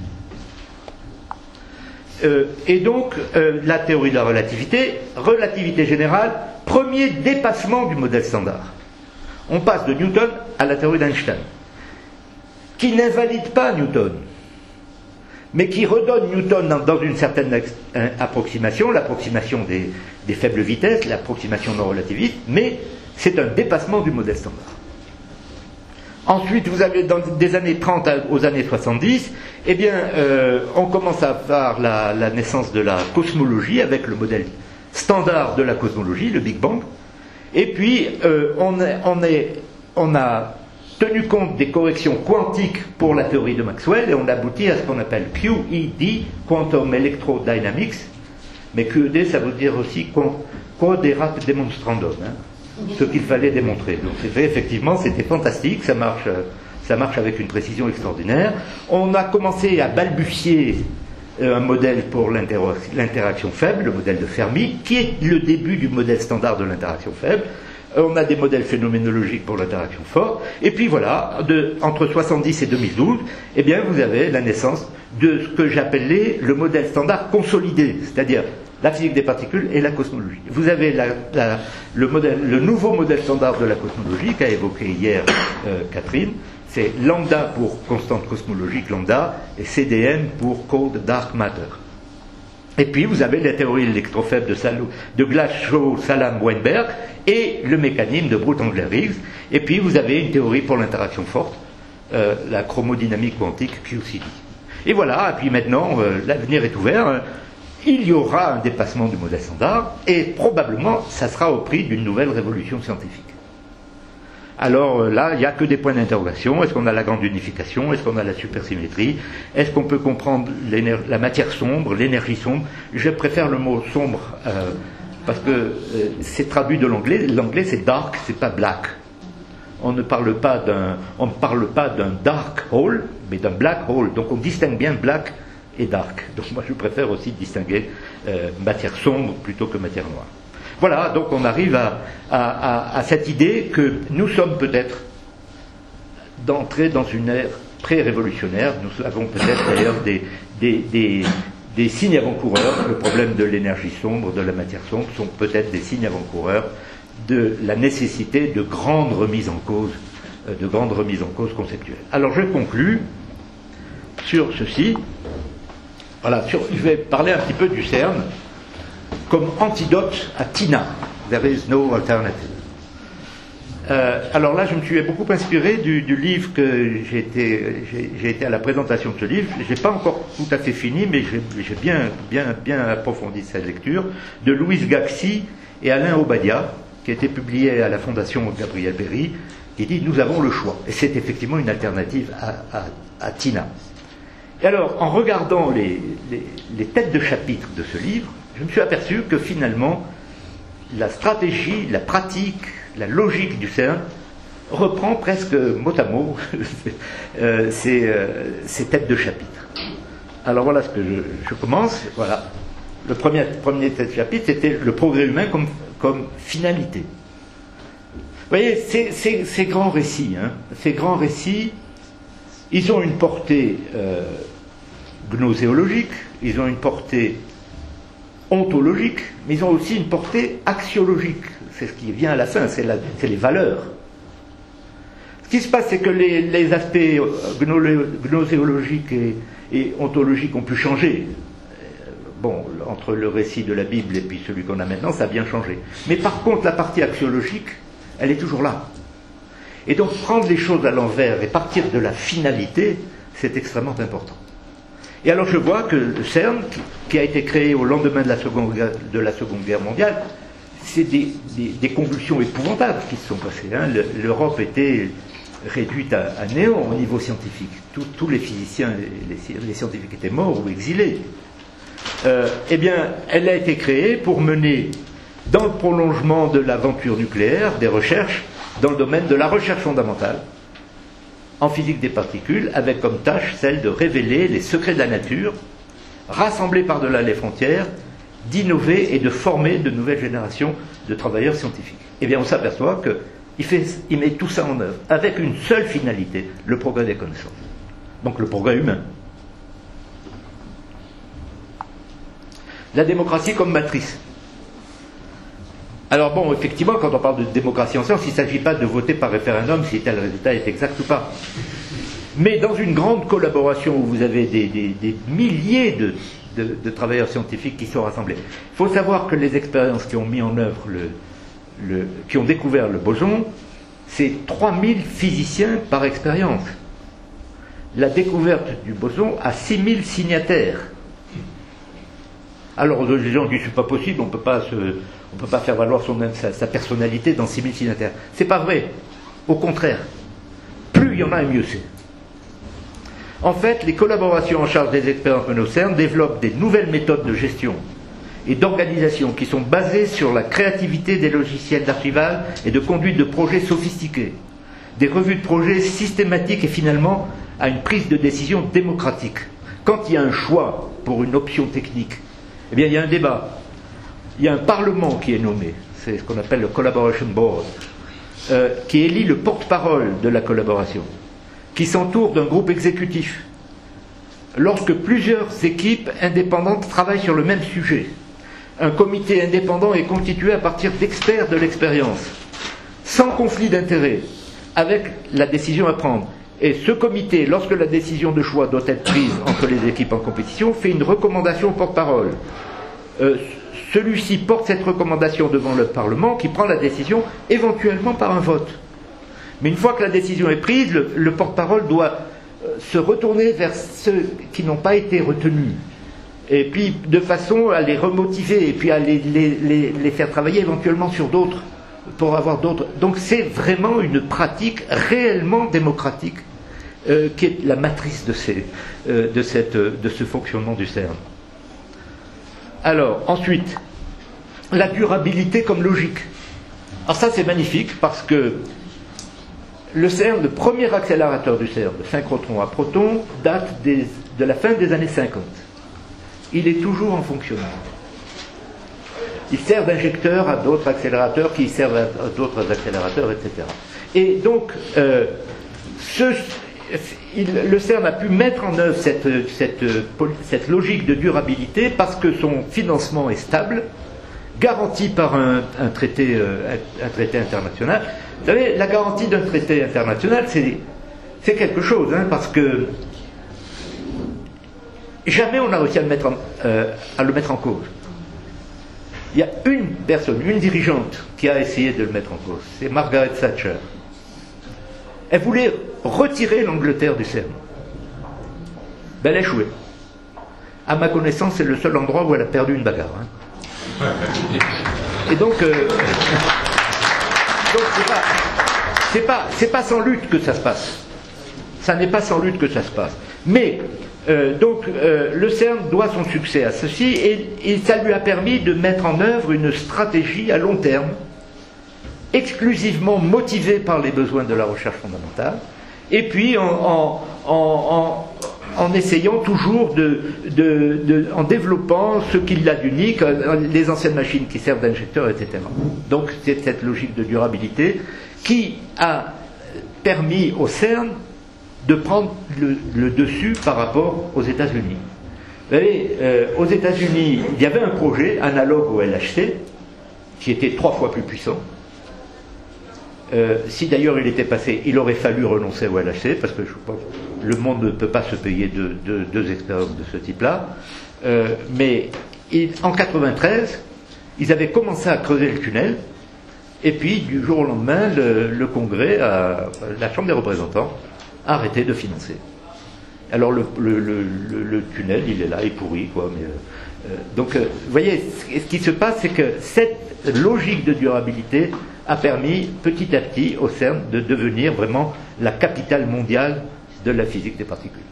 Speaker 1: Euh, et donc, euh, la théorie de la relativité, relativité générale, premier dépassement du modèle standard. On passe de Newton à la théorie d'Einstein, qui n'invalide pas Newton, mais qui redonne Newton dans, dans une certaine ex, euh, approximation, l'approximation des, des faibles vitesses, l'approximation non relativiste, mais c'est un dépassement du modèle standard. Ensuite, vous avez dans des années trente aux années soixante-dix, eh bien, euh, on commence à voir la, la naissance de la cosmologie avec le modèle standard de la cosmologie, le Big Bang. Et puis, euh, on, est, on, est, on a tenu compte des corrections quantiques pour la théorie de Maxwell et on aboutit à ce qu'on appelle Q E D, Quantum Electrodynamics. Mais Q E D, ça veut dire aussi Quoderat Demonstrandum, hein, ce qu'il fallait démontrer. Donc, c'est fait, effectivement, c'était fantastique, ça marche, ça marche avec une précision extraordinaire. On a commencé à balbutier un modèle pour l'interaction faible, le modèle de Fermi, qui est le début du modèle standard de l'interaction faible. On a des modèles phénoménologiques pour l'interaction forte. Et puis voilà, de, entre soixante-dix et deux mille douze, eh bien, vous avez la naissance de ce que j'appelais le modèle standard consolidé, c'est-à-dire la physique des particules et la cosmologie. Vous avez la, la, le, modèle, le nouveau modèle standard de la cosmologie qu'a évoqué hier euh, Catherine. C'est lambda pour constante cosmologique lambda et C D N pour cold dark matter. Et puis vous avez la théorie électrofaible de, de Glashow, Salam, Weinberg et le mécanisme de Brute-Angler-Higgs. Et puis vous avez une théorie pour l'interaction forte, euh, la chromodynamique quantique Q C D. Et voilà, et puis maintenant euh, l'avenir est ouvert. Il y aura un dépassement du modèle standard et probablement ça sera au prix d'une nouvelle révolution scientifique. Alors là, il n'y a que des points d'interrogation. Est-ce qu'on a la grande unification? Est-ce qu'on a la supersymétrie? Est-ce qu'on peut comprendre la matière sombre, l'énergie sombre? Je préfère le mot sombre euh, parce que euh, c'est traduit de l'anglais. L'anglais c'est dark, c'est pas black. On ne parle pas d'un, on ne parle pas d'un dark hole, mais d'un black hole. Donc on distingue bien black et dark. Donc moi je préfère aussi distinguer euh, matière sombre plutôt que matière noire. Voilà, donc on arrive à, à, à, à cette idée que nous sommes peut-être d'entrer dans une ère pré-révolutionnaire. Nous avons peut-être d'ailleurs des, des, des, des signes avant-coureurs. Le problème de l'énergie sombre, de la matière sombre, sont peut-être des signes avant-coureurs de la nécessité de grandes remises en cause, de grandes remises en cause conceptuelles. Alors je conclus sur ceci. Voilà, sur, je vais parler un petit peu du CERN comme antidote à Tina. There is no alternative. Euh, alors là, je me suis beaucoup inspiré du, du livre que j'ai été, j'ai, j'ai été à la présentation de ce livre. Je n'ai pas encore tout à fait fini, mais j'ai, j'ai bien, bien, bien approfondi cette lecture, de Louise Gaxi et Alain Obadia, qui a été publié à la Fondation Gabriel Péry, qui dit « Nous avons le choix ». Et c'est effectivement une alternative à, à, à Tina. Et alors, en regardant les, les, les têtes de chapitre de ce livre, je me suis aperçu que finalement, la stratégie, la pratique, la logique du CERN reprend presque mot à mot euh, ces, euh, ces têtes de chapitre. Alors voilà ce que je, je commence. Voilà. Le premier, premier tête de chapitre, c'était le progrès humain comme, comme finalité. Vous voyez, ces, ces, ces grands récits, hein, ces grands récits, ils ont une portée euh, gnoséologique, ils ont une portée ontologique, mais ils ont aussi une portée axiologique. C'est ce qui vient à la fin, c'est, la, c'est les valeurs. Ce qui se passe, c'est que les, les aspects gnoséologiques et, et ontologiques ont pu changer. Bon, entre le récit de la Bible et puis celui qu'on a maintenant, ça a bien changé. Mais par contre, la partie axiologique, elle est toujours là. Et donc, prendre les choses à l'envers et partir de la finalité, c'est extrêmement important. Et alors je vois que le CERN, qui a été créé au lendemain de la Seconde, de la seconde Guerre mondiale, c'est des, des, des convulsions épouvantables qui se sont passées. Hein. Le, L'Europe était réduite à, à néant au niveau scientifique. Tout, tous les physiciens, les, les scientifiques étaient morts ou exilés. Euh, eh bien, elle a été créée pour mener, dans le prolongement de l'aventure nucléaire, des recherches dans le domaine de la recherche fondamentale, en physique des particules, avec comme tâche celle de révéler les secrets de la nature, rassembler par-delà les frontières, d'innover et de former de nouvelles générations de travailleurs scientifiques. Eh bien, on s'aperçoit qu'il fait, il met tout ça en œuvre, avec une seule finalité, le progrès des connaissances. Donc le progrès humain. La démocratie comme matrice. Alors bon, effectivement, quand on parle de démocratie en sciences, il ne s'agit pas de voter par référendum si tel résultat est exact ou pas. Mais dans une grande collaboration où vous avez des, des, des milliers de, de, de travailleurs scientifiques qui sont rassemblés, il faut savoir que les expériences qui ont mis en œuvre le, le, qui ont découvert le boson, c'est trois mille physiciens par expérience. La découverte du boson a six mille signataires. Alors les gens disent c'est pas possible, on peut pas se, on peut pas faire valoir son, sa, sa personnalité dans six mille signataires. C'est pas vrai. Au contraire, plus il y en a, mieux c'est. En fait, les collaborations en charge des expériences menées au CERN développent des nouvelles méthodes de gestion et d'organisation qui sont basées sur la créativité des logiciels d'archivage et de conduite de projets sophistiqués, des revues de projets systématiques et finalement à une prise de décision démocratique. Quand il y a un choix pour une option technique, eh bien il y a un débat. Il y a un parlement qui est nommé, c'est ce qu'on appelle le Collaboration Board, euh, qui élit le porte-parole de la collaboration, qui s'entoure d'un groupe exécutif. Lorsque plusieurs équipes indépendantes travaillent sur le même sujet, un comité indépendant est constitué à partir d'experts de l'expérience, sans conflit d'intérêts, avec la décision à prendre. Et ce comité, lorsque la décision de choix doit être prise entre les équipes en compétition, fait une recommandation au porte-parole. Euh, celui-ci porte cette recommandation devant le Parlement, qui prend la décision éventuellement par un vote. Mais une fois que la décision est prise, le, le porte-parole doit euh, se retourner vers ceux qui n'ont pas été retenus, et puis de façon à les remotiver, et puis à les, les, les, les faire travailler éventuellement sur d'autres, pour avoir d'autres. Donc c'est vraiment une pratique réellement démocratique, euh, qui est la matrice de, ces, euh, de, cette, de ce fonctionnement du CERN. Alors, ensuite, la durabilité comme logique. Alors ça c'est magnifique, parce que le CERN, le premier accélérateur du CERN, le synchrotron à protons, date des, de la fin des années cinquante. Il est toujours en fonctionnement. Il sert d'injecteur à d'autres accélérateurs qui servent à, à d'autres accélérateurs, et cetera. Et donc, euh, ce, il, le CERN a pu mettre en œuvre cette, cette, cette logique de durabilité parce que son financement est stable, garanti par un, un, traité, euh, un traité international. Vous savez, la garantie d'un traité international, c'est, c'est quelque chose, hein, parce que jamais on n'a réussi à le mettre en, euh, à le mettre en cause. Il y a une personne, une dirigeante, qui a essayé de le mettre en cause. C'est Margaret Thatcher. Elle voulait retirer l'Angleterre du CERN. Ben, elle a échoué. À ma connaissance, c'est le seul endroit où elle a perdu une bagarre. Hein. Et donc, euh, donc c'est pas, c'est pas, c'est pas sans lutte que ça se passe. Ça n'est pas sans lutte que ça se passe. Mais Euh, donc euh, le CERN doit son succès à ceci, et, et ça lui a permis de mettre en œuvre une stratégie à long terme, exclusivement motivée par les besoins de la recherche fondamentale, et puis en, en, en, en, en essayant toujours de, de, de en développant ce qu'il a d'unique, les anciennes machines qui servent d'injecteurs, et cetera. Donc c'est cette logique de durabilité qui a permis au CERN de prendre le, le dessus par rapport aux États-Unis. Vous savez, euh, aux États-Unis, il y avait un projet analogue au L H C qui était trois fois plus puissant. Euh, si d'ailleurs il était passé, il aurait fallu renoncer au L H C, parce que je pense que le monde ne peut pas se payer deux, deux, deux expériences de ce type-là. Euh, mais il, en quatre-vingt-treize, ils avaient commencé à creuser le tunnel, et puis du jour au lendemain, le, le Congrès, a, la Chambre des représentants, a arrêté de financer. Alors le, le, le, le tunnel, il est là, il est pourri, quoi. Mais, euh, donc, euh, vous voyez, ce qui se passe, c'est que cette logique de durabilité a permis petit à petit au CERN de devenir vraiment la capitale mondiale de la physique des particules.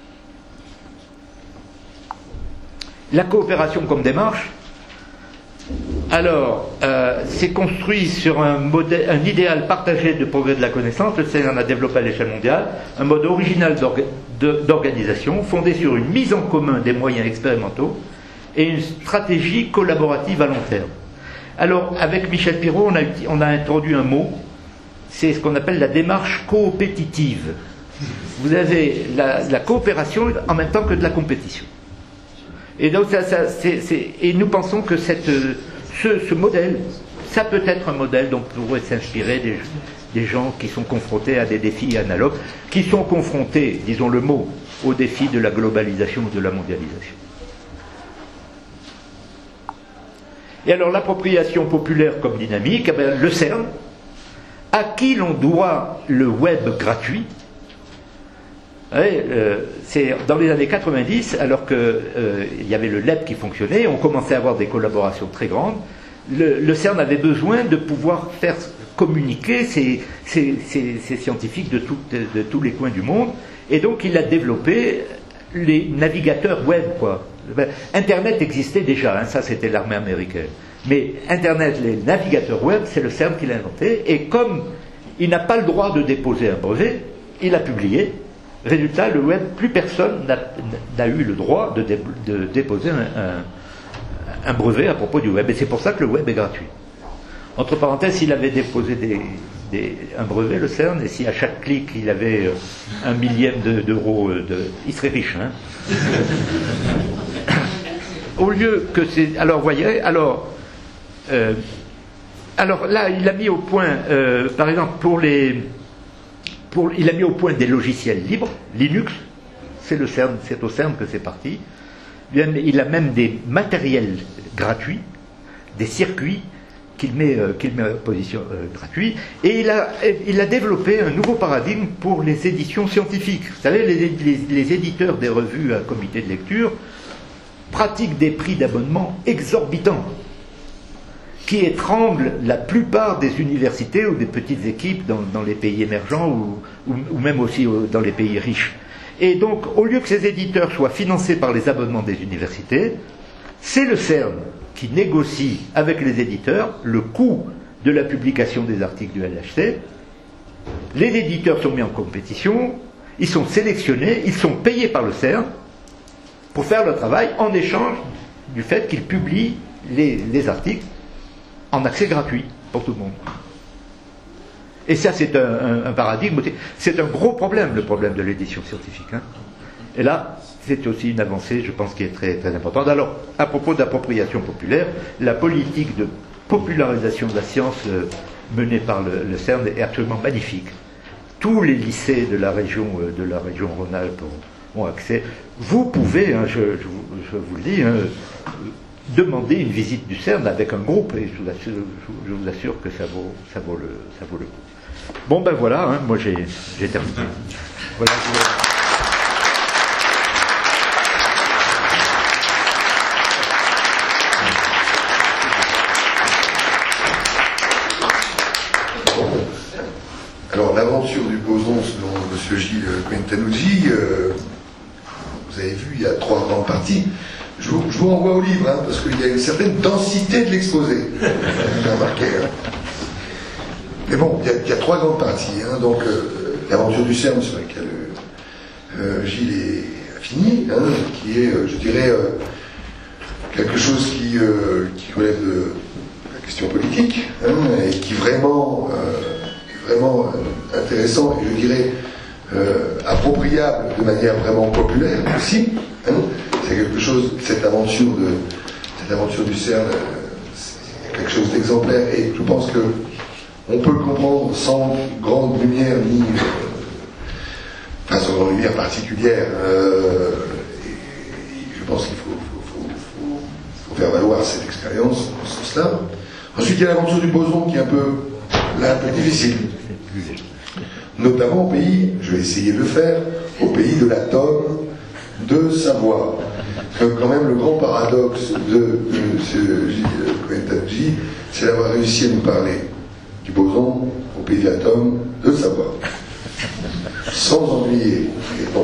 Speaker 1: La coopération comme démarche, alors, euh, c'est construit sur un, modèle, un idéal partagé de progrès de la connaissance. Le CERN a développé à l'échelle mondiale un mode original d'orga, de, d'organisation fondé sur une mise en commun des moyens expérimentaux et une stratégie collaborative à long terme. Alors, avec Michel Pirot, on a, on a introduit un mot, c'est ce qu'on appelle la démarche coopétitive. Vous avez la, la coopération en même temps que de la compétition. Et donc, ça, ça, c'est, c'est, et nous pensons que cette, ce, ce modèle, ça peut être un modèle dont pourrait s'inspirer des, des gens qui sont confrontés à des défis analogues, qui sont confrontés, disons le mot, aux défis de la globalisation ou de la mondialisation. Et alors, l'appropriation populaire comme dynamique, eh bien, le CERN à qui l'on doit le web gratuit. Ouais, euh, c'est dans les années quatre-vingt-dix, alors qu'il euh, y avait le L E P qui fonctionnait, on commençait à avoir des collaborations très grandes. Le, le CERN avait besoin de pouvoir faire communiquer ces, ces, ces, ces scientifiques de, tout, de, de tous les coins du monde, et donc il a développé les navigateurs web, quoi. Internet existait déjà, hein, ça c'était l'armée américaine. Mais Internet, les navigateurs web, c'est le CERN qui l'a inventé, et comme il n'a pas le droit de déposer un brevet, il a publié. Résultat, le web, plus personne n'a, n'a eu le droit de, dé, de déposer un, un, un brevet à propos du web, et c'est pour ça que le web est gratuit. Entre parenthèses, s'il avait déposé des, des, un brevet, le CERN, et si à chaque clic il avait un millième de, d'euros, de, il serait riche, hein. Au lieu que c'est... Alors, voyez, alors... Euh, alors là, il a mis au point, euh, par exemple, pour les... Pour, il a mis au point des logiciels libres, Linux, c'est le CERN, c'est au CERN que c'est parti. Il a même des matériels gratuits, des circuits qu'il met, euh, qu'il met à position euh, gratuit, et il a, il a développé un nouveau paradigme pour les éditions scientifiques. Vous savez, les, les, les éditeurs des revues à comité de lecture pratiquent des prix d'abonnement exorbitants, qui étranglent la plupart des universités ou des petites équipes dans, dans les pays émergents ou, ou, ou même aussi dans les pays riches. Et donc, au lieu que ces éditeurs soient financés par les abonnements des universités, c'est le CERN qui négocie avec les éditeurs le coût de la publication des articles du L H C. Les éditeurs sont mis en compétition, ils sont sélectionnés, ils sont payés par le CERN pour faire le travail en échange du fait qu'ils publient les, les articles en accès gratuit pour tout le monde. Et ça, c'est un, un, un paradigme, c'est un gros problème, le problème de l'édition scientifique. Hein. Et là, c'est aussi une avancée, je pense, qui est très, très importante. Alors, à propos d'appropriation populaire, la politique de popularisation de la science euh, menée par le, le CERN est absolument magnifique. Tous les lycées de la région, euh, de la région Rhône-Alpes ont, ont accès. Vous pouvez, hein, je, je, je vous le dis, hein, demander une visite du CERN avec un groupe, et je vous assure, je vous assure que ça vaut, ça vaut, le, ça vaut le coup. Bon ben voilà, hein, moi j'ai, j'ai terminé. Voilà, je...
Speaker 3: Alors l'aventure du boson selon M. Gilles Cohen-Tannoudji, euh, vous avez vu, il y a trois grandes parties. Je vous, je vous renvoie au livre, hein, parce qu'il y a une certaine densité de l'exposé. Vous avez remarqué. Hein. Mais bon, il y, a, il y a trois grandes parties. Hein, donc euh, l'aventure du CERN sur laquelle euh, Gilles est, a fini, hein, qui est, euh, je dirais, euh, quelque chose qui, euh, qui relève de la question politique, hein, et qui vraiment... Euh, vraiment intéressant et je dirais euh, appropriable de manière vraiment populaire aussi. Hein. C'est quelque chose, cette aventure de cette aventure du CERN, euh, c'est quelque chose d'exemplaire et je pense que on peut le comprendre sans grande lumière ni euh, enfin sans grande lumière particulière. Euh, et, et je pense qu'il faut, faut, faut, faut, faut faire valoir cette expérience dans ce sens-là. Ensuite, il y a l'aventure du boson qui est un peu là un peu difficile. Notamment au pays, je vais essayer de le faire, au pays de l'atome de savoir. Que quand même le grand paradoxe de, de M. Gilles Cohen-Tannoudji, c'est d'avoir réussi à nous parler du boson au pays de l'atome de savoir. Sans ennuyer. Et bon.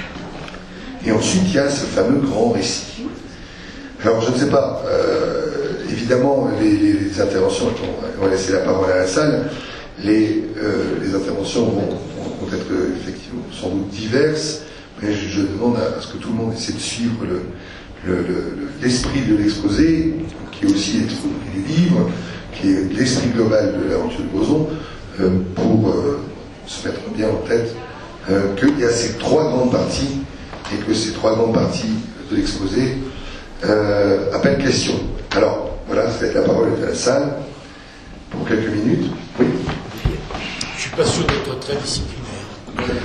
Speaker 3: Et ensuite, il y a ce fameux grand récit. Alors, je ne sais pas, euh, évidemment, les, les, les interventions, on va laisser la parole à la salle. Les, euh, les interventions vont, vont être effectivement sans doute diverses, mais je, je demande à, à ce que tout le monde essaie de suivre le, le, le, l'esprit de l'exposé, qui est aussi l'esprit du livre, qui est l'esprit global de l'aventure du boson, euh, pour euh, se mettre bien en tête euh, qu'il y a ces trois grandes parties, et que ces trois grandes parties de l'exposé euh, appellent question. Alors, voilà, ça va être la parole à la salle pour quelques minutes. Oui.
Speaker 4: Je suis pas sûr d'être très disciplinaire.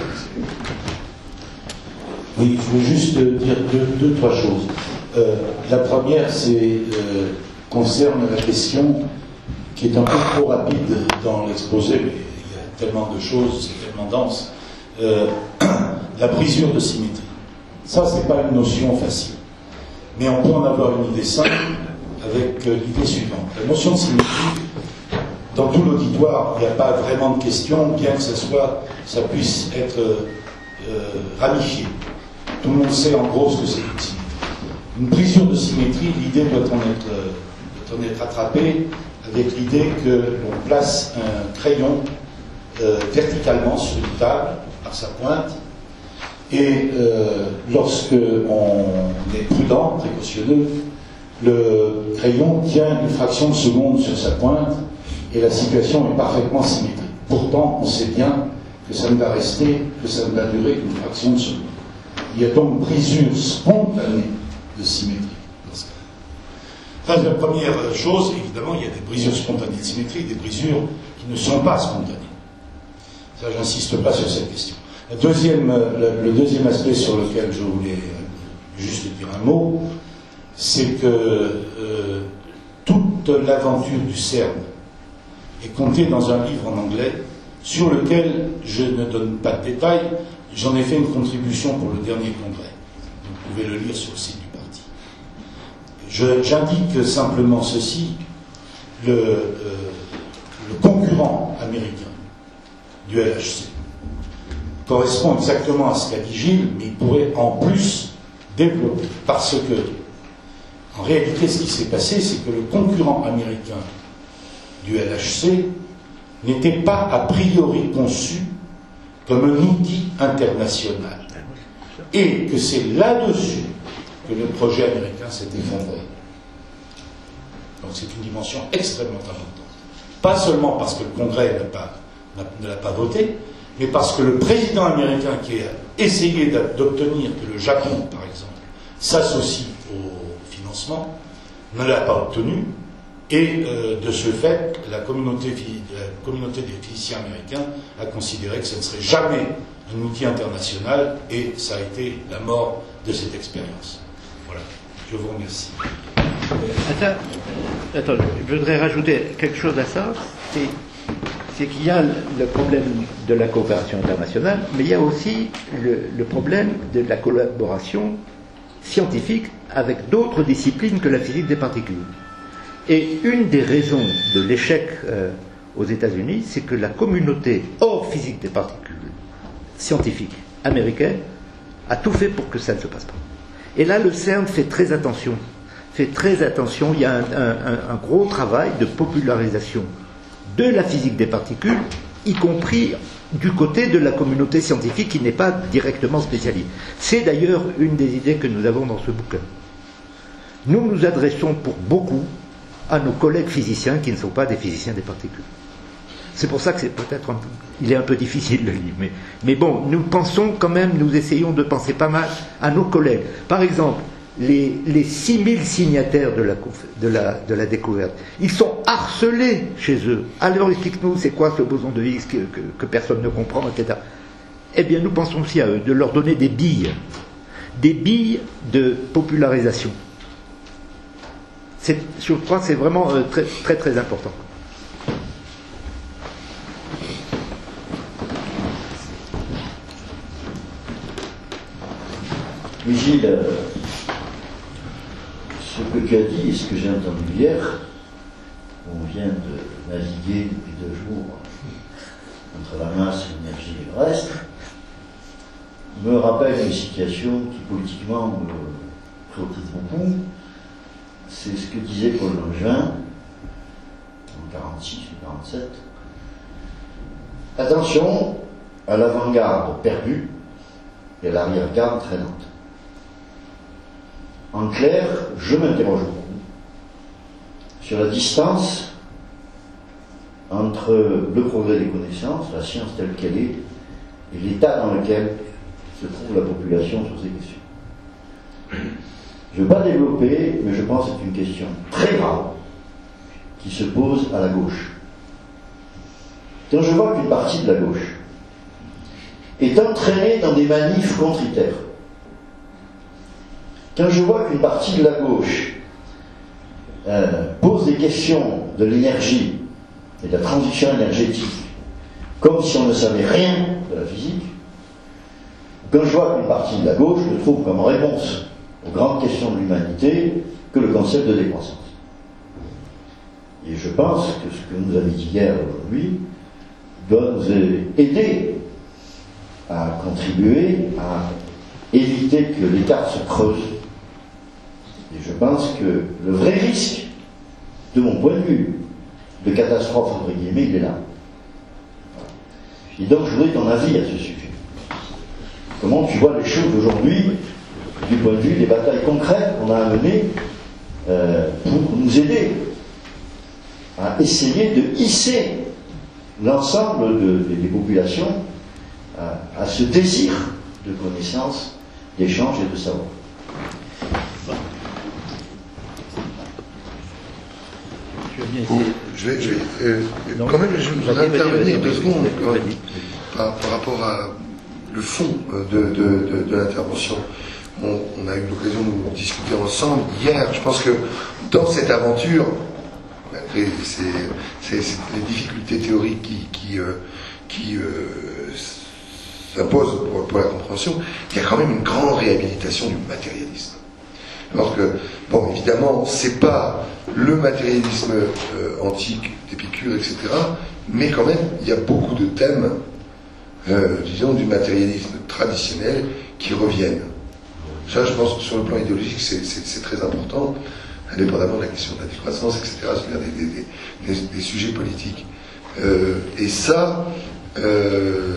Speaker 5: Oui, je veux juste dire deux, deux trois choses. Euh, la première, c'est euh, concerne la question qui est un peu trop rapide dans l'exposé, mais tellement de choses, c'est tellement dense. Euh, la brisure de symétrie. Ça, c'est pas une notion facile. Mais on peut en avoir une idée simple avec euh, l'idée suivante. La notion de symétrie, dans tout l'auditoire, il n'y a pas vraiment de question, bien que ça soit, ça puisse être euh, ramifié. Tout le monde sait en gros ce que c'est qu'une symétrie. Une brisure de symétrie, l'idée doit en être, euh, doit en être attrapée avec l'idée que l'on place un crayon euh, verticalement sur une table, par sa pointe, et euh, lorsque on est prudent, précautionneux, le crayon tient une fraction de seconde sur sa pointe et la situation est parfaitement symétrique. Pourtant, on sait bien que ça ne va rester, que ça ne va durer qu'une fraction de seconde. Il y a donc brisure spontanée de symétrie. Enfin, la première chose, évidemment, il y a des brisures spontanées de symétrie, des brisures qui ne sont pas spontanées. Ça, j'insiste pas sur cette question. La deuxième, le, le deuxième aspect sur lequel je voulais juste dire un mot, c'est que euh, toute l'aventure du CERN est contée dans un livre en anglais sur lequel je ne donne pas de détails. J'en ai fait une contribution pour le dernier congrès. Vous pouvez le lire sur le site du parti. Je, j'indique simplement ceci, le, euh, le concurrent américain du L H C correspond exactement à ce qu'a dit Gilles, mais il pourrait en plus développer. Parce que, en réalité, ce qui s'est passé, c'est que le concurrent américain du L H C n'était pas a priori conçu comme un outil international. Et que c'est là-dessus que le projet américain s'est effondré. Donc c'est une dimension extrêmement importante. Pas seulement parce que le Congrès n'a pas, n'a, ne l'a pas voté, mais parce que le président américain qui a essayé d'obtenir que le Japon, par exemple, s'associe au financement, ne l'a pas obtenu, et euh, de ce fait, la communauté, la communauté des physiciens américains a considéré que ce ne serait jamais un outil international, et ça a été la mort de cette expérience. Voilà, je vous remercie.
Speaker 1: Attends, attends, je voudrais rajouter quelque chose à ça, c'est, c'est qu'il y a le problème de la coopération internationale, mais il y a aussi le, le problème de la collaboration scientifique avec d'autres disciplines que la physique des particules. Et une des raisons de l'échec euh, aux États-Unis, c'est que la communauté hors physique des particules scientifique américaine a tout fait pour que ça ne se passe pas. Et là, le CERN fait très attention. Fait très attention. Il y a un, un, un gros travail de popularisation de la physique des particules, y compris du côté de la communauté scientifique qui n'est pas directement spécialisée. C'est d'ailleurs une des idées que nous avons dans ce bouquin. Nous nous adressons pour beaucoup à nos collègues physiciens qui ne sont pas des physiciens des particules. C'est pour ça que c'est peut-être un peu, il est un peu difficile le livre. Mais, mais bon, nous pensons quand même, nous essayons de penser pas mal à nos collègues. Par exemple, les, les six mille signataires de la, de, la, de la découverte, ils sont harcelés chez eux. Alors explique-nous, c'est quoi ce boson de Higgs que, que, que personne ne comprend, et cetera. Eh bien, nous pensons aussi à eux, de leur donner des billes. Des billes de popularisation. C'est, je crois que c'est vraiment euh, très, très, très important.
Speaker 6: Mais Gilles, euh, ce que tu as dit et ce que j'ai entendu hier, on vient de naviguer depuis deux jours entre la masse, l'énergie et le reste, me rappelle une situation qui politiquement me préoccupe beaucoup. C'est ce que disait Paul Langevin en quarante-six ou quarante-sept. Attention à l'avant-garde perdue et à l'arrière-garde traînante. En clair, je m'interroge beaucoup sur la distance entre le progrès des connaissances, la science telle qu'elle est, et l'état dans lequel se trouve la population sur ces questions. Je ne vais pas développer, mais je pense que c'est une question très grave qui se pose à la gauche. Quand je vois qu'une partie de la gauche est entraînée dans des manifs contritaires, quand je vois qu'une partie de la gauche euh, pose des questions de l'énergie et de la transition énergétique comme si on ne savait rien de la physique. Quand je vois qu'une partie de la gauche ne trouve comme réponse aux grandes questions de l'humanité que le concept de décroissance. Et je pense que ce que nous avez dit hier aujourd'hui doit nous aider à contribuer à éviter que l'écart se creuse. Et je pense que le vrai risque, de mon point de vue, de catastrophe, entre guillemets, il est là. Et donc je voudrais ton avis à ce sujet. Comment tu vois les choses aujourd'hui, du point de vue des batailles concrètes qu'on a à mener euh, pour nous aider à essayer de hisser l'ensemble de, de, des populations à, à ce désir de connaissance, d'échange et de savoir.
Speaker 3: Je vais, je vais euh, quand même, je voudrais intervenir deux secondes euh, par, par rapport à le fond de, de, de, de l'intervention. On, on a eu l'occasion de nous discuter ensemble hier. Je pense que dans cette aventure, c'est, c'est, c'est les difficultés théoriques qui, qui, euh, qui euh, s'imposent pour, pour la compréhension, il y a quand même une grande réhabilitation du matérialisme. Alors que, bon, évidemment, c'est pas le matérialisme euh, antique d'Épicure, et cetera, mais quand même, il y a beaucoup de thèmes, euh, disons, du matérialisme traditionnel qui reviennent. Ça, je pense que sur le plan idéologique, c'est, c'est, c'est très important, indépendamment de la question de la décroissance, et cetera, c'est-à-dire des, des, des, des sujets politiques. Euh, et ça, euh,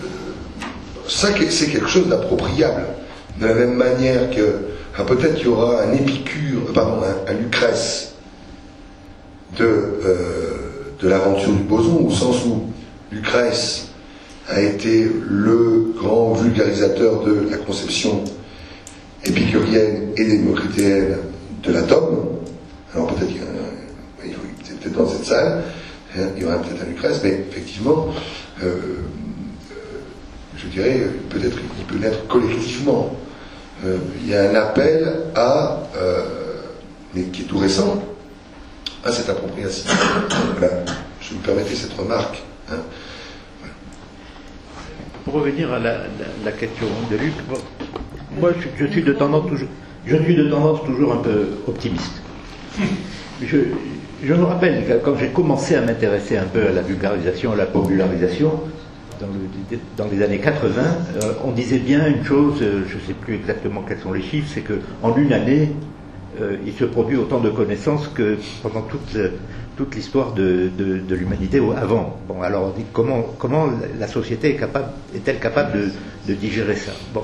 Speaker 3: ça, c'est quelque chose d'appropriable. De la même manière que, ah, peut-être qu'il y aura un Épicure, pardon, un, un Lucrèce de, euh, de l'aventure du boson, au sens où Lucrèce a été le grand vulgarisateur de la conception épicurienne et démocritéenne de l'atome. Alors peut-être qu'il y a un, c'est peut-être dans cette salle, hein, il y aura peut-être un Lucrèce, mais effectivement, euh, euh, je dirais, peut-être qu'il peut naître collectivement. Euh, il y a un appel à, euh, mais qui est tout récent, à cette appropriation. Voilà, je me permettais cette remarque. Hein. Voilà.
Speaker 1: Pour revenir à la, la, la question de Luc, bon, moi je, je suis de tendance toujours, je suis de tendance toujours un peu optimiste. Je, je me rappelle que quand j'ai commencé à m'intéresser un peu à la vulgarisation, à la popularisation, dans, le, dans les années quatre-vingts, euh, on disait bien une chose, euh, je ne sais plus exactement quels sont les chiffres, c'est qu'en une année, euh, il se produit autant de connaissances que pendant toute, euh, toute l'histoire de, de, de l'humanité avant. Bon, alors on dit comment, comment la société est capable, est-elle capable de, de digérer ça? Bon.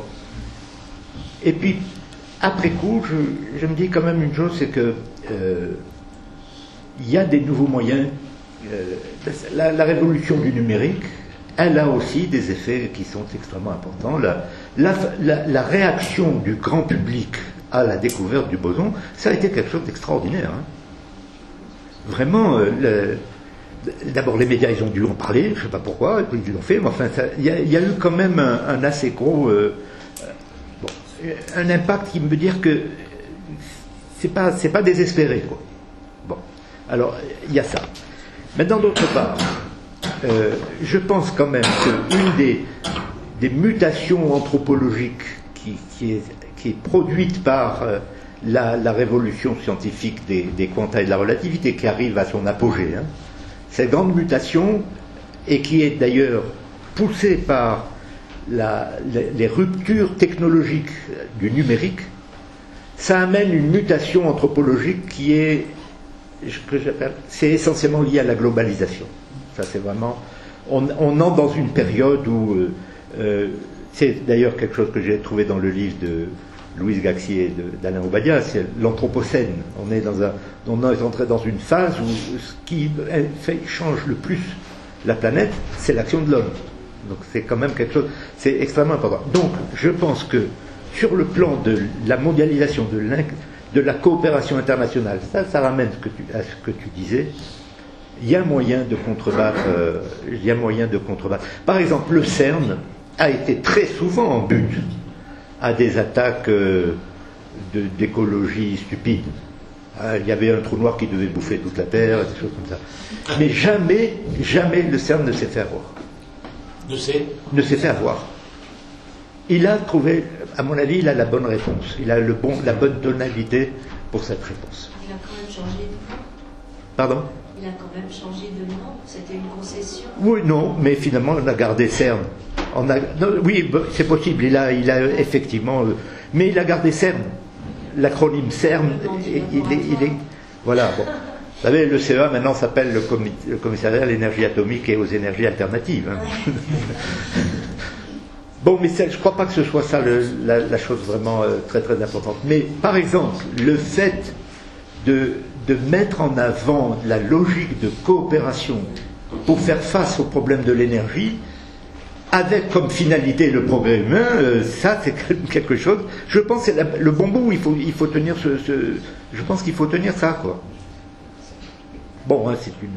Speaker 1: Et puis, après coup, je, je me dis quand même une chose, c'est que euh, il y a des nouveaux moyens. Euh, la, la révolution du numérique, elle a aussi des effets qui sont extrêmement importants. La, la, la, la réaction du grand public à la découverte du boson, ça a été quelque chose d'extraordinaire. Hein. Vraiment, euh, le, d'abord les médias, ils ont dû en parler, je ne sais pas pourquoi, et puis ils l'ont fait, mais enfin, il y, y a eu quand même un, un assez gros... Euh, bon, un impact qui me dire que c'est pas, c'est pas désespéré, quoi. Bon, alors, il y a ça. Maintenant, d'autre part, Euh, je pense quand même qu'une des, des mutations anthropologiques qui, qui, est, qui est produite par euh, la, la révolution scientifique des, des quanta et de la relativité, qui arrive à son apogée, hein, cette grande mutation, et qui est d'ailleurs poussée par la, les, les ruptures technologiques du numérique, ça amène une mutation anthropologique qui est, que j'appelle, c'est essentiellement lié à la globalisation. Ça, c'est vraiment. On, on entre dans une période où. Euh, euh, c'est d'ailleurs quelque chose que j'ai trouvé dans le livre de Louise Gaxier et d'Alain Obadia, c'est l'Anthropocène. On est, dans un, on est entré dans une phase où ce qui fait, change le plus la planète, c'est l'action de l'homme. Donc c'est quand même quelque chose. C'est extrêmement important. Donc je pense que sur le plan de la mondialisation, de, de la coopération internationale, ça, ça ramène ce que tu, à ce que tu disais. Il y a moyen de contrebattre. Euh, il y a moyen de contrebattre. Par exemple, le CERN a été très souvent en but à des attaques euh, de, d'écologie stupide. Ah, il y avait un trou noir qui devait bouffer toute la Terre, des choses comme ça. Mais jamais, jamais le CERN ne s'est fait avoir.
Speaker 4: Ne sait
Speaker 1: ne s'est fait avoir. Il a trouvé, à mon avis, il a la bonne réponse. Il a le bon, la bonne tonalité pour cette réponse.
Speaker 7: Il a quand même changé de nom.
Speaker 1: Pardon ?
Speaker 7: Il a quand même changé de nom. C'était une concession.
Speaker 1: Oui, non, mais finalement, on a gardé CERN. On a, non, oui, c'est possible. Il a, il a effectivement, euh, mais il a gardé CERN. L'acronyme CERN, il, il, est, il est, voilà. Bon. Vous savez, le C E A maintenant s'appelle le, commi- le commissariat à l'énergie atomique et aux énergies alternatives. Hein. Bon, mais je ne crois pas que ce soit ça le, la, la chose vraiment euh, très très importante. Mais par exemple, le fait de, de mettre en avant la logique de coopération pour faire face aux problèmes de l'énergie, avec comme finalité le progrès humain, euh, ça c'est quelque chose. Je pense que c'est la, le bon bout. Il faut, il faut tenir ce, ce. Je pense qu'il faut tenir ça, quoi. Bon, hein, c'est une.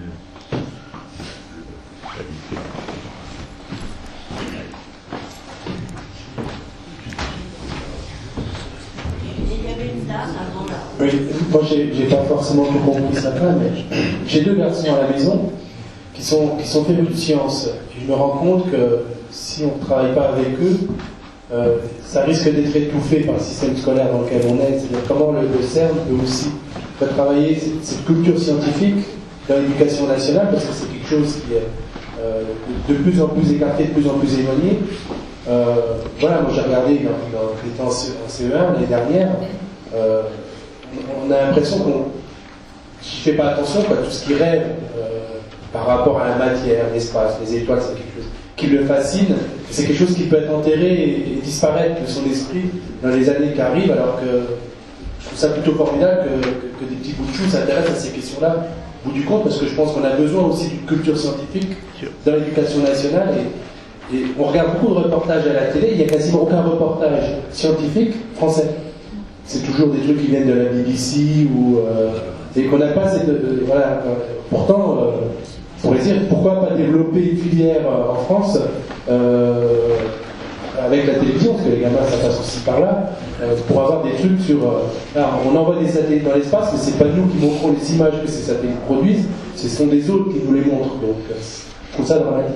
Speaker 7: Il y avait une dame avant là.
Speaker 8: Oui, moi j'ai j'ai pas forcément tout compris ça, mais j'ai deux garçons à la maison qui sont, qui sont férus de sciences. Et je me rends compte que si on ne travaille pas avec eux, euh, ça risque d'être étouffé par le système scolaire dans lequel on est. C'est-à-dire comment le, le CERN peut aussi retravailler cette, cette culture scientifique dans l'éducation nationale, parce que c'est quelque chose qui est euh, de plus en plus écarté, de plus en plus éloigné. Euh, voilà, moi j'ai regardé quand j'étais en C E un l'année dernière, euh, on a l'impression qu'on, si je ne fais pas attention, quoi, tout ce qui rêve euh, par rapport à la matière, l'espace, les étoiles, c'est quelque chose qui le fascine, c'est quelque chose qui peut être enterré et, et disparaître de son esprit dans les années qui arrivent, alors que je trouve ça plutôt formidable que, que, que des petits bouts de chou s'intéressent à ces questions-là, au bout du compte, parce que je pense qu'on a besoin aussi d'une culture scientifique dans l'éducation nationale. Et, Et on regarde beaucoup de reportages à la télé, il n'y a quasiment aucun reportage scientifique français. C'est toujours des trucs qui viennent de la B B C ou euh, et qu'on n'a pas cette. Euh, voilà. Pourtant, euh, on pourrait dire pourquoi pas développer une filière euh, en France euh, avec la télévision, parce que les gamins ça passe aussi par là, euh, pour avoir des trucs sur. Euh, alors, on envoie des satellites dans l'espace, mais c'est pas nous qui montrons les images que ces satellites produisent, ce sont des autres qui nous les montrent. Donc, euh, je trouve ça dramatique.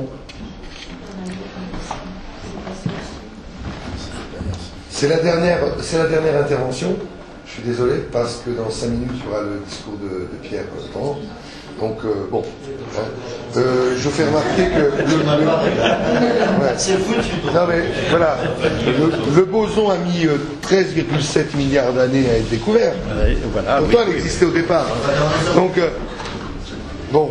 Speaker 3: C'est la dernière, c'est la dernière intervention. Je suis désolé parce que dans cinq minutes il y aura le discours de, de Pierre Tran. Donc euh, bon, hein. euh, je fais remarquer que le, le, ouais.
Speaker 6: C'est foutu.
Speaker 3: Non mais voilà, le, le boson a mis euh, treize virgule sept milliards d'années à être découvert.
Speaker 1: Euh, voilà,
Speaker 3: Pourtant
Speaker 1: oui,
Speaker 3: il
Speaker 1: oui.
Speaker 3: existait au départ. Donc euh, bon.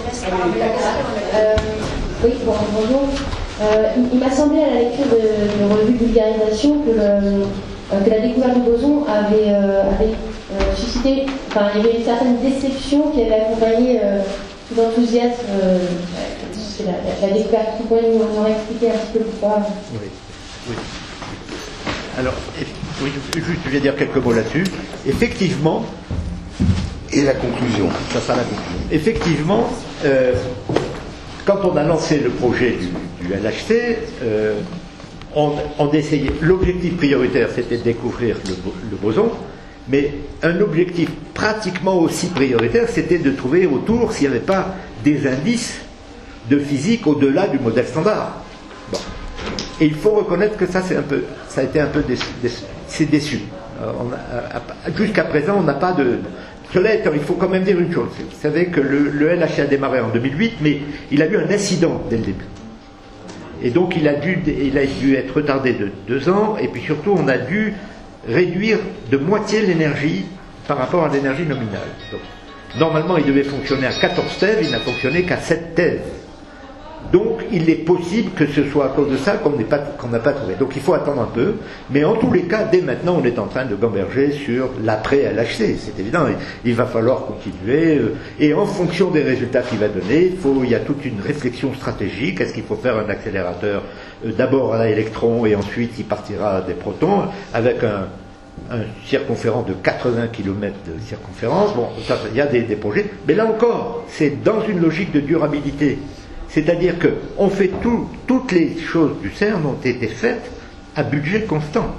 Speaker 9: Euh, oui, bon, bonjour. Euh, il il m'a semblé à la lecture de, de revue de vulgarisation que, le, euh, que la découverte du boson avait, euh, avait euh, suscité, enfin il y avait une certaine déception qui avait accompagné euh, tout l'enthousiasme. Euh, c'est la, la, la découverte. Vous pouvez nous, nous expliquer un petit peu pourquoi?
Speaker 1: Oui, oui. Alors, oui, juste je vais dire quelques mots là-dessus. Effectivement,
Speaker 3: Et la conclusion.
Speaker 1: ça sera la conclusion. Effectivement, euh, quand on a lancé le projet du, du L H C, euh, on, on essayait. L'objectif prioritaire, c'était de découvrir le, le boson, mais un objectif pratiquement aussi prioritaire, c'était de trouver autour s'il n'y avait pas des indices de physique au-delà du modèle standard. Bon. Et il faut reconnaître que ça, c'est un peu, ça a été un peu déçu, déçu, c'est déçu. Euh, on a, jusqu'à présent, on n'a pas de. Cela étant, il faut quand même dire une chose. Vous savez que le, le L H C a démarré en deux mille huit, mais il a eu un incident dès le début. Et donc il a dû, il a dû être retardé de deux ans, et puis surtout on a dû réduire de moitié l'énergie par rapport à l'énergie nominale. Donc, normalement il devait fonctionner à quatorze TeV, il n'a fonctionné qu'à sept TeV. Donc il est possible que ce soit à cause de ça qu'on n'ait pas, qu'on n'a pas trouvé. Donc il faut attendre un peu, mais en tous les cas, dès maintenant, on est en train de gamberger sur l'après-L H C, c'est évident. Il va falloir continuer, et en fonction des résultats qu'il va donner, il, faut, il y a toute une réflexion stratégique. Est-ce qu'il faut faire un accélérateur d'abord à électrons, et ensuite il partira des protons, avec un, un circonférence de quatre-vingts kilomètres de circonférence. Bon, ça, il y a des, des projets, mais là encore, c'est dans une logique de durabilité. C'est-à-dire que on fait tout, toutes les choses du CERN ont été faites à budget constant.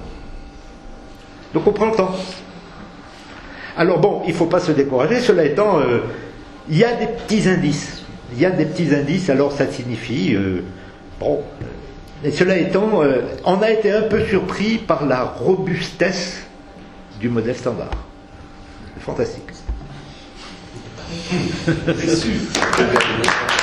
Speaker 1: Donc on prend le temps. Alors bon, il ne faut pas se décourager. Cela étant, euh, il y a des petits indices. Il y a des petits indices. Alors ça signifie, euh, Bon. Et cela étant, euh, on a été un peu surpris par la robustesse du modèle standard. C'est fantastique.
Speaker 3: C'est sûr.